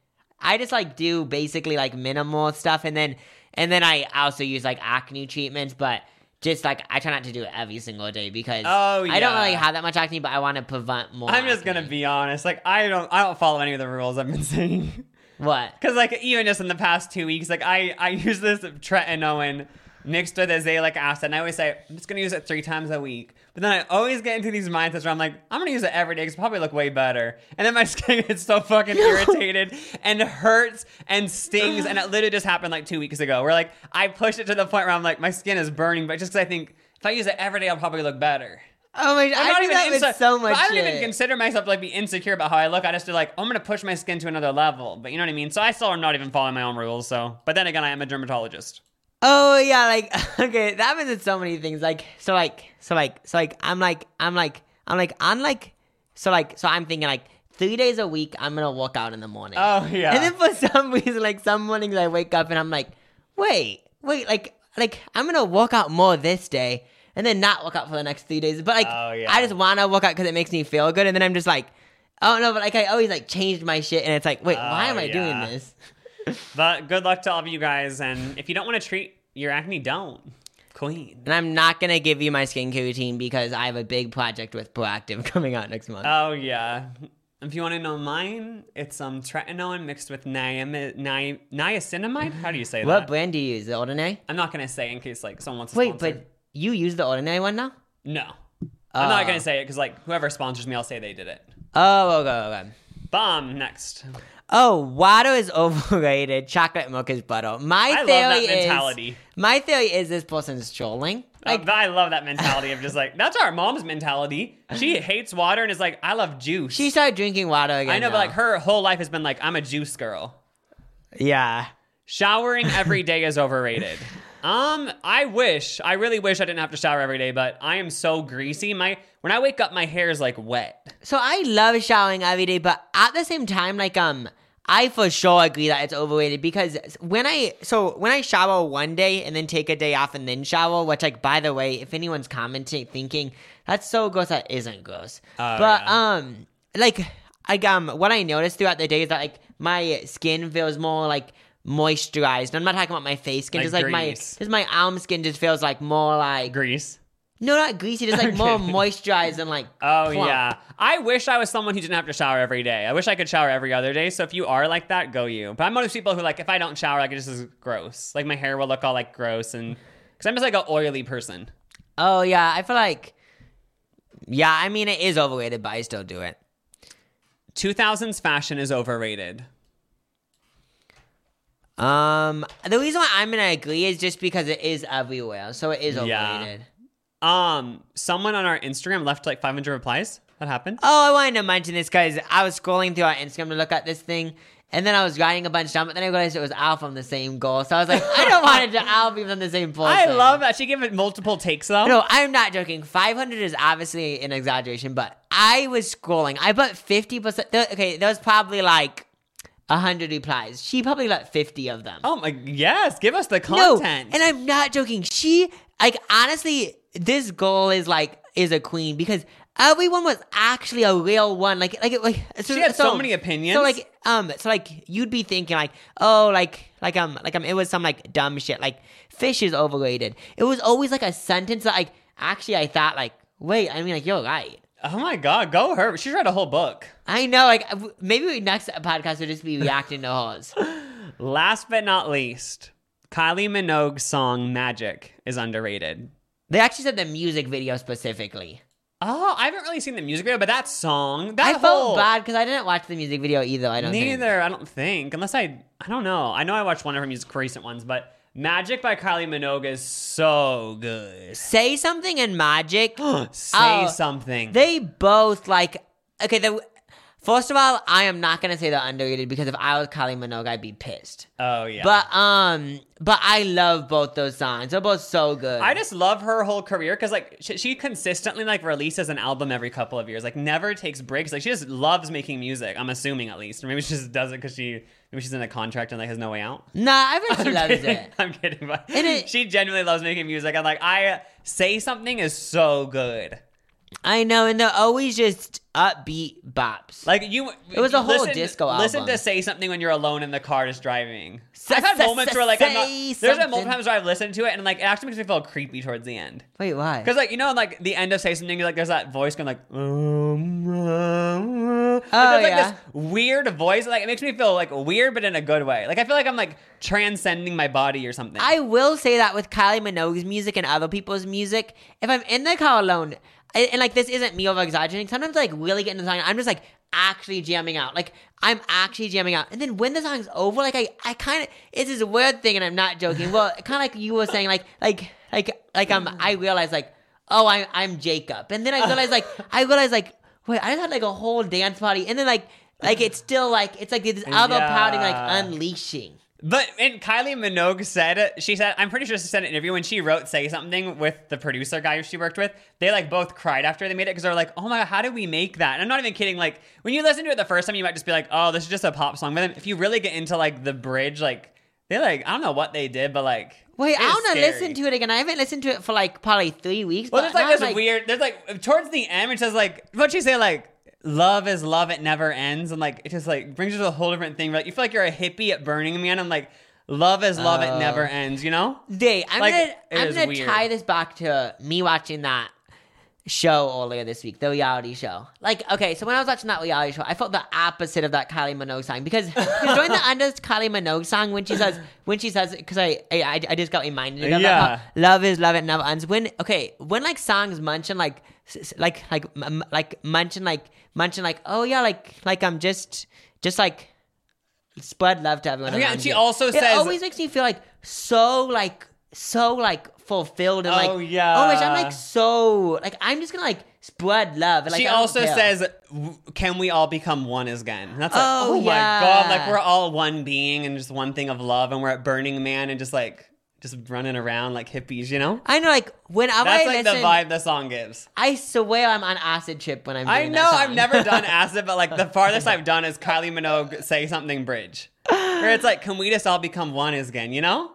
I just like do basically like minimal stuff, and then and then I also use like acne treatments, but just like I try not to do it every single day because Oh, I don't yeah. really have that much acne, but I want to prevent more. I'm just acne. gonna be honest. Like, I don't, I don't follow any of the rules I've been saying. What? Because like even just in the past two weeks, like I I use this tretinoin mixed with azelaic acid, and I always say I'm just gonna use it three times a week. But then I always get into these mindsets where I'm like, I'm gonna use it every day because it'll probably look way better. And then my skin gets so fucking irritated and hurts and stings, and it literally just happened like two weeks ago. Where like I pushed it to the point where I'm like, my skin is burning, but just because I think if I use it every day, I'll probably look better. Oh my! I'm I not do even that with inse- so much but I don't shit. even consider myself to like be insecure about how I look. I just do like, I'm gonna push my skin to another level. But you know what I mean? So I still am not even following my own rules. So, but then again, I am a dermatologist. Oh yeah, like okay, that happens with so many things. Like so, like so, like so, like I'm like I'm like I'm like I'm like so like so I'm thinking like three days a week I'm gonna work out in the morning. Oh yeah. And then for some reason, like some mornings I wake up and I'm like, wait, wait, like like I'm gonna work out more this day and then not work out for the next three days. But like Oh, yeah. I just wanna work out because it makes me feel good, and then I'm just like, oh no, but like I always like changed my shit, and it's like, wait, why Oh, am I yeah. doing this? But good luck to all of you guys. And if you don't want to treat your acne, don't. Queen. And I'm not gonna give you my skincare routine because I have a big project with Proactive coming out next month. Oh yeah. If you want to know mine, it's um tretinoin mixed with niam- ni- niacinamide. How do you say What that? brand do you use? The Ordinary? I'm not gonna say in case like someone wants to Wait, sponsor. but you use the Ordinary one now? No. I'm not Oh. gonna say it because like whoever sponsors me, I'll say they did it. Oh, okay, okay. Bomb next. Oh, water is overrated. Chocolate milk is butter. My I love theory that is mentality. my theory is this person's trolling. Like, Like, I love that mentality of just like that's our mom's mentality. She hates water and is like, I love juice. she started drinking water again. I know, now. but like her whole life has been like, I'm a juice girl. yeah. Showering every day is overrated. Um, I wish, I really wish I didn't have to shower every day, but I am so greasy. My when I wake up, my hair is like wet. So I love showering every day, but at the same time, like um, I for sure agree that it's overrated because when I so when I shower one day and then take a day off and then shower, which like by the way, if anyone's commenting thinking that's so gross, that isn't gross. Oh, but yeah. um, like like um, what I noticed throughout the day is that like my skin feels more like moisturized. I'm not talking about my face skin, Like just like grease. my just my arm skin just feels like more like Grease. no, not greasy, just like more Okay. moisturized and like Oh plump. yeah. I wish I was someone who didn't have to shower every day. I wish I could shower every other day. So if you are like that, go you. But I'm one of those people who like if I don't shower, like it just is gross. Like my hair will look all like gross and because I'm just like an oily person. Oh yeah, I feel like yeah, I mean it is overrated, but I still do it. two thousands fashion is overrated. Um, the reason why I'm gonna agree is just because it is everywhere, so it is Yeah. overrated. Um, someone on our Instagram left like five hundred replies. That happened. Oh, I wanted to mention this because I was scrolling through our Instagram to look at this thing, and then I was writing a bunch down, but then I realized it was all from the same goal, so I was like, I don't want it to all be from the same person. I love that she gave it multiple takes though. No, I'm not joking. five hundred is obviously an exaggeration, but I was scrolling. I put fifty percent. Okay, there was probably like one hundred replies. She probably got fifty of them. Oh my, yes, give us the No, content. and I'm not joking. She, like, honestly, this girl is like, is a queen because everyone was actually a real one. Like, like, like, so, She had so many opinions. So, like, um, so, like, you'd be thinking, like, oh, like, like, um, like, um, it was some, like, dumb shit. Like, fish is overrated. It was always, like, a sentence that, like, actually, I thought, like, wait, I mean, like, you're right. Oh my god, go her. She read a whole book. I know, like, maybe we next podcast would just be reacting to hers. Last but not least, Kylie Minogue's song Magic is underrated. They actually said the music video specifically. Oh, I haven't really seen the music video, but that song, that I whole... felt bad because I didn't watch the music video either. I don't think. Neither, I don't think. Unless I, I don't know. I know I watched one of her music recent ones, but Magic by Kylie Minogue is so good. Say Something and Magic. Say Oh, something. They both like okay. The First of all, I am not gonna say they're underrated because if I was Kylie Minogue, I'd be pissed. Oh yeah. But um, but I love both those songs. They're both so good. I just love her whole career because like she, she consistently like releases an album every couple of years, like never takes breaks. Like she just loves making music. I'm assuming at least, or maybe she just does it because she maybe she's in a contract and like has no way out. Nah, I bet she I'm loves kidding. it. I'm kidding, but it- she genuinely loves making music. And like I Say Something is so good. I know, and they're always just upbeat bops. Like you, It was a whole listen, disco Listen album. to Say Something when you're alone in the car just driving. Sa- I've had sa- moments sa- where like I'm not. say There's been something. multiple times where I've listened to it and like it actually makes me feel creepy towards the end. Wait, why? Because like you know like the end of Say Something, like there's that voice going like, um, uh, like, Oh, there's, like yeah. this weird voice. Like it makes me feel like weird, but in a good way. Like I feel like I'm like transcending my body or something. I will say that with Kylie Minogue's music and other people's music, if I'm in the car alone, and, and like this isn't me over exaggerating, sometimes like really getting the song, I'm just like actually jamming out. Like I'm actually jamming out. And then when the song's over, like I, I kind of, it's this weird thing and I'm not joking. Well, kind of like you were saying, like, like, like, like um, I realized like, oh, I, I'm Jacob. And then I realized like, I realized like, wait, I just had like a whole dance party. And then like, like it's still like, it's like this other Yeah. party like unleashing. But and Kylie Minogue said, she said, I'm pretty sure she said in an interview when she wrote Say Something with the producer guy who she worked with, they like both cried after they made it because they're like, oh my God, how did we make that? And I'm not even kidding. Like when you listen to it the first time, you might just be like, oh, this is just a pop song. But then if you really get into like the bridge, like they like, I don't know what they did, but like. Wait, I it's want to scary. listen to it again. I haven't listened to it for like probably three weeks. Well, but there's like now this I'm weird, there's like, towards the end, it says like, what'd she say? Like, love is love, it never ends. And like, it just like brings you to a whole different thing. Like, you feel like you're a hippie at Burning Man. I'm like, love is love, Oh. it never ends, you know? Day, I'm Like, gonna it I'm is gonna weird. tie this back to me watching that show earlier this week, the reality show. Like, okay, so when I was watching that reality show, I felt the opposite of that Kylie Minogue song because, because during the end of Kylie Minogue song, when she says, when she says, because I, I I just got reminded of Yeah. that, how love is love, it never ends. When okay, when like songs mention like s- s- like like m- like mention like mention like oh yeah like like I'm just just like. Spread love to everyone. Oh, yeah, around and she you. also it says- always makes me feel like so like so like fulfilled and like Oh, yeah. oh my gosh, I'm like so like I'm just gonna like spread love. And, like, She I don't also care. says, w- "Can we all become one again?" And that's like, Oh, oh, my yeah. god, like we're all one being and just one thing of love, and we're at Burning Man and just like just running around like hippies, you know? I know like whenever That's I like listen, the vibe the song gives. I swear I'm on acid trip when I'm. Doing I that know song. I've never done acid, but like the farthest I've done is Kylie Minogue Say Something Bridge, where it's like, "Can we just all become one again?" You know?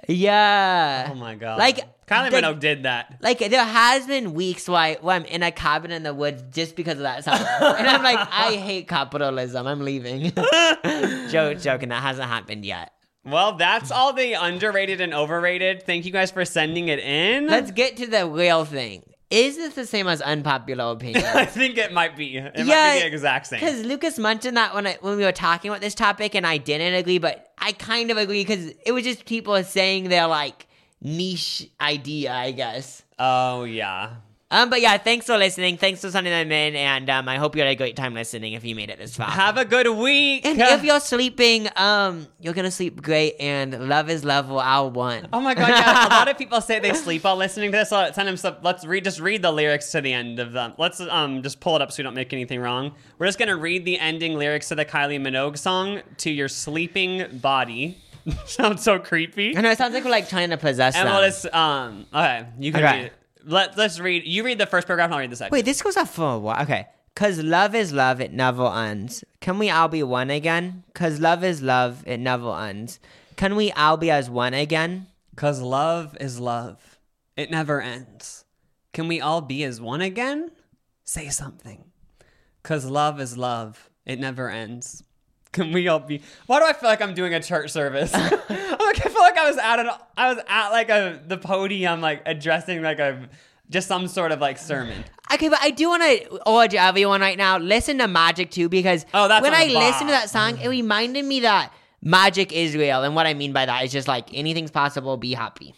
Yeah. Oh my god, Like Kylie the- Minogue did that. Like there has been weeks where, I, where I'm in a cabin in the woods just because of that song, and I'm like, I hate capitalism. I'm leaving. Joke, joking. That hasn't happened yet. Well, that's all the underrated and overrated. Thank you guys for sending it in. Let's get to the real thing. Is this the same as unpopular opinion? I think it might be. It might Yeah, be the exact same. Because Lucas mentioned that when I, when we were talking about this topic, and I didn't agree, but I kind of agree because it was just people saying their like niche idea, I guess. Oh yeah. Um, but yeah, thanks for listening. Thanks for sending them in, and um, I hope you had a great time listening. If you made it this far, Have a good week. and if you're sleeping, um, you're gonna sleep great. And love is love will our one. Oh my god, yeah. A lot of people say they sleep while listening to this. So sometimes so let's read just read the lyrics to the end of them. Let's um just pull it up so we don't make anything wrong. We're just gonna read the ending lyrics to the Kylie Minogue song to your sleeping body. Sounds so creepy. I know it sounds like we're like trying to possess And them. we'll just um okay, you can Okay. read it. Let, let's read. You read the first paragraph and I'll read the second. Wait, this goes on for a while. Okay. Cause love is love, it never ends. Can we all be one again? Cause love is love, it never ends. Can we all be as one again? Cause love is love. It never ends. Can we all be as one again? Say something. Cause love is love. It never ends. Can we all be? Why do I feel like I'm doing a church service? I'm like, I feel like I was at an, I was at like a the podium, like addressing like a just some sort of like sermon. Okay, but I do want to urge everyone right now, listen to Magic too, because Oh, that's when on I the bar. listened to that song, it reminded me that magic is real. And what I mean by that is just like anything's possible, be happy.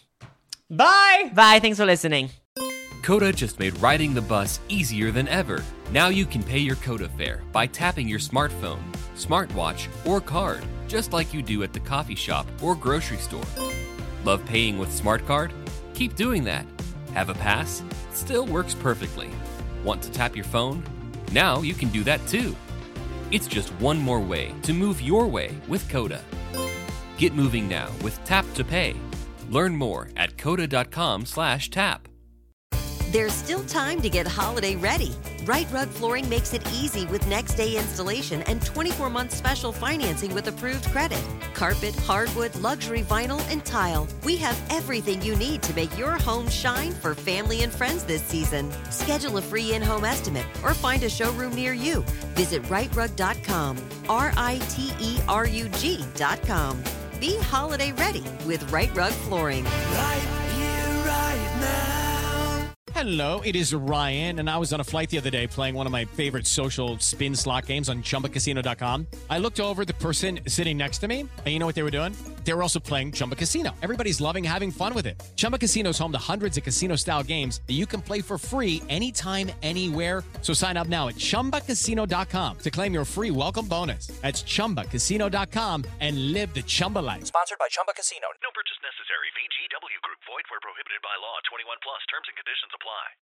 Bye. Bye, thanks for listening. Coda just made riding the bus easier than ever. Now you can pay your Coda fare by tapping your smartphone, smartwatch, or card, just like you do at the coffee shop or grocery store. Love paying with Smart Card? Keep doing that. Have a pass? Still works perfectly. Want to tap your phone? Now you can do that too. It's just one more way to move your way with Coda. Get moving now with Tap to Pay. Learn more at coda.com slash tap. There's still time to get holiday ready. Right Rug Flooring makes it easy with next day installation and twenty-four month special financing with approved credit. Carpet, hardwood, luxury vinyl, and tile. We have everything you need to make your home shine for family and friends this season. Schedule a free in-home estimate or find a showroom near you. Visit right rug dot com, R I T E R U G dot com. Be holiday ready with Right Rug Flooring. Right here, right now. Hello, it is Ryan, and I was on a flight the other day playing one of my favorite social spin slot games on chumba casino dot com. I looked over at the person sitting next to me, and you know what they were doing? They were also playing Chumba Casino. Everybody's loving having fun with it. Chumba Casino is home to hundreds of casino-style games that you can play for free anytime, anywhere. So sign up now at chumba casino dot com to claim your free welcome bonus. That's chumba casino dot com and live the Chumba life. Sponsored by Chumba Casino. No purchase necessary. V G W Group. Void where prohibited by law. twenty-one plus. Terms and conditions apply.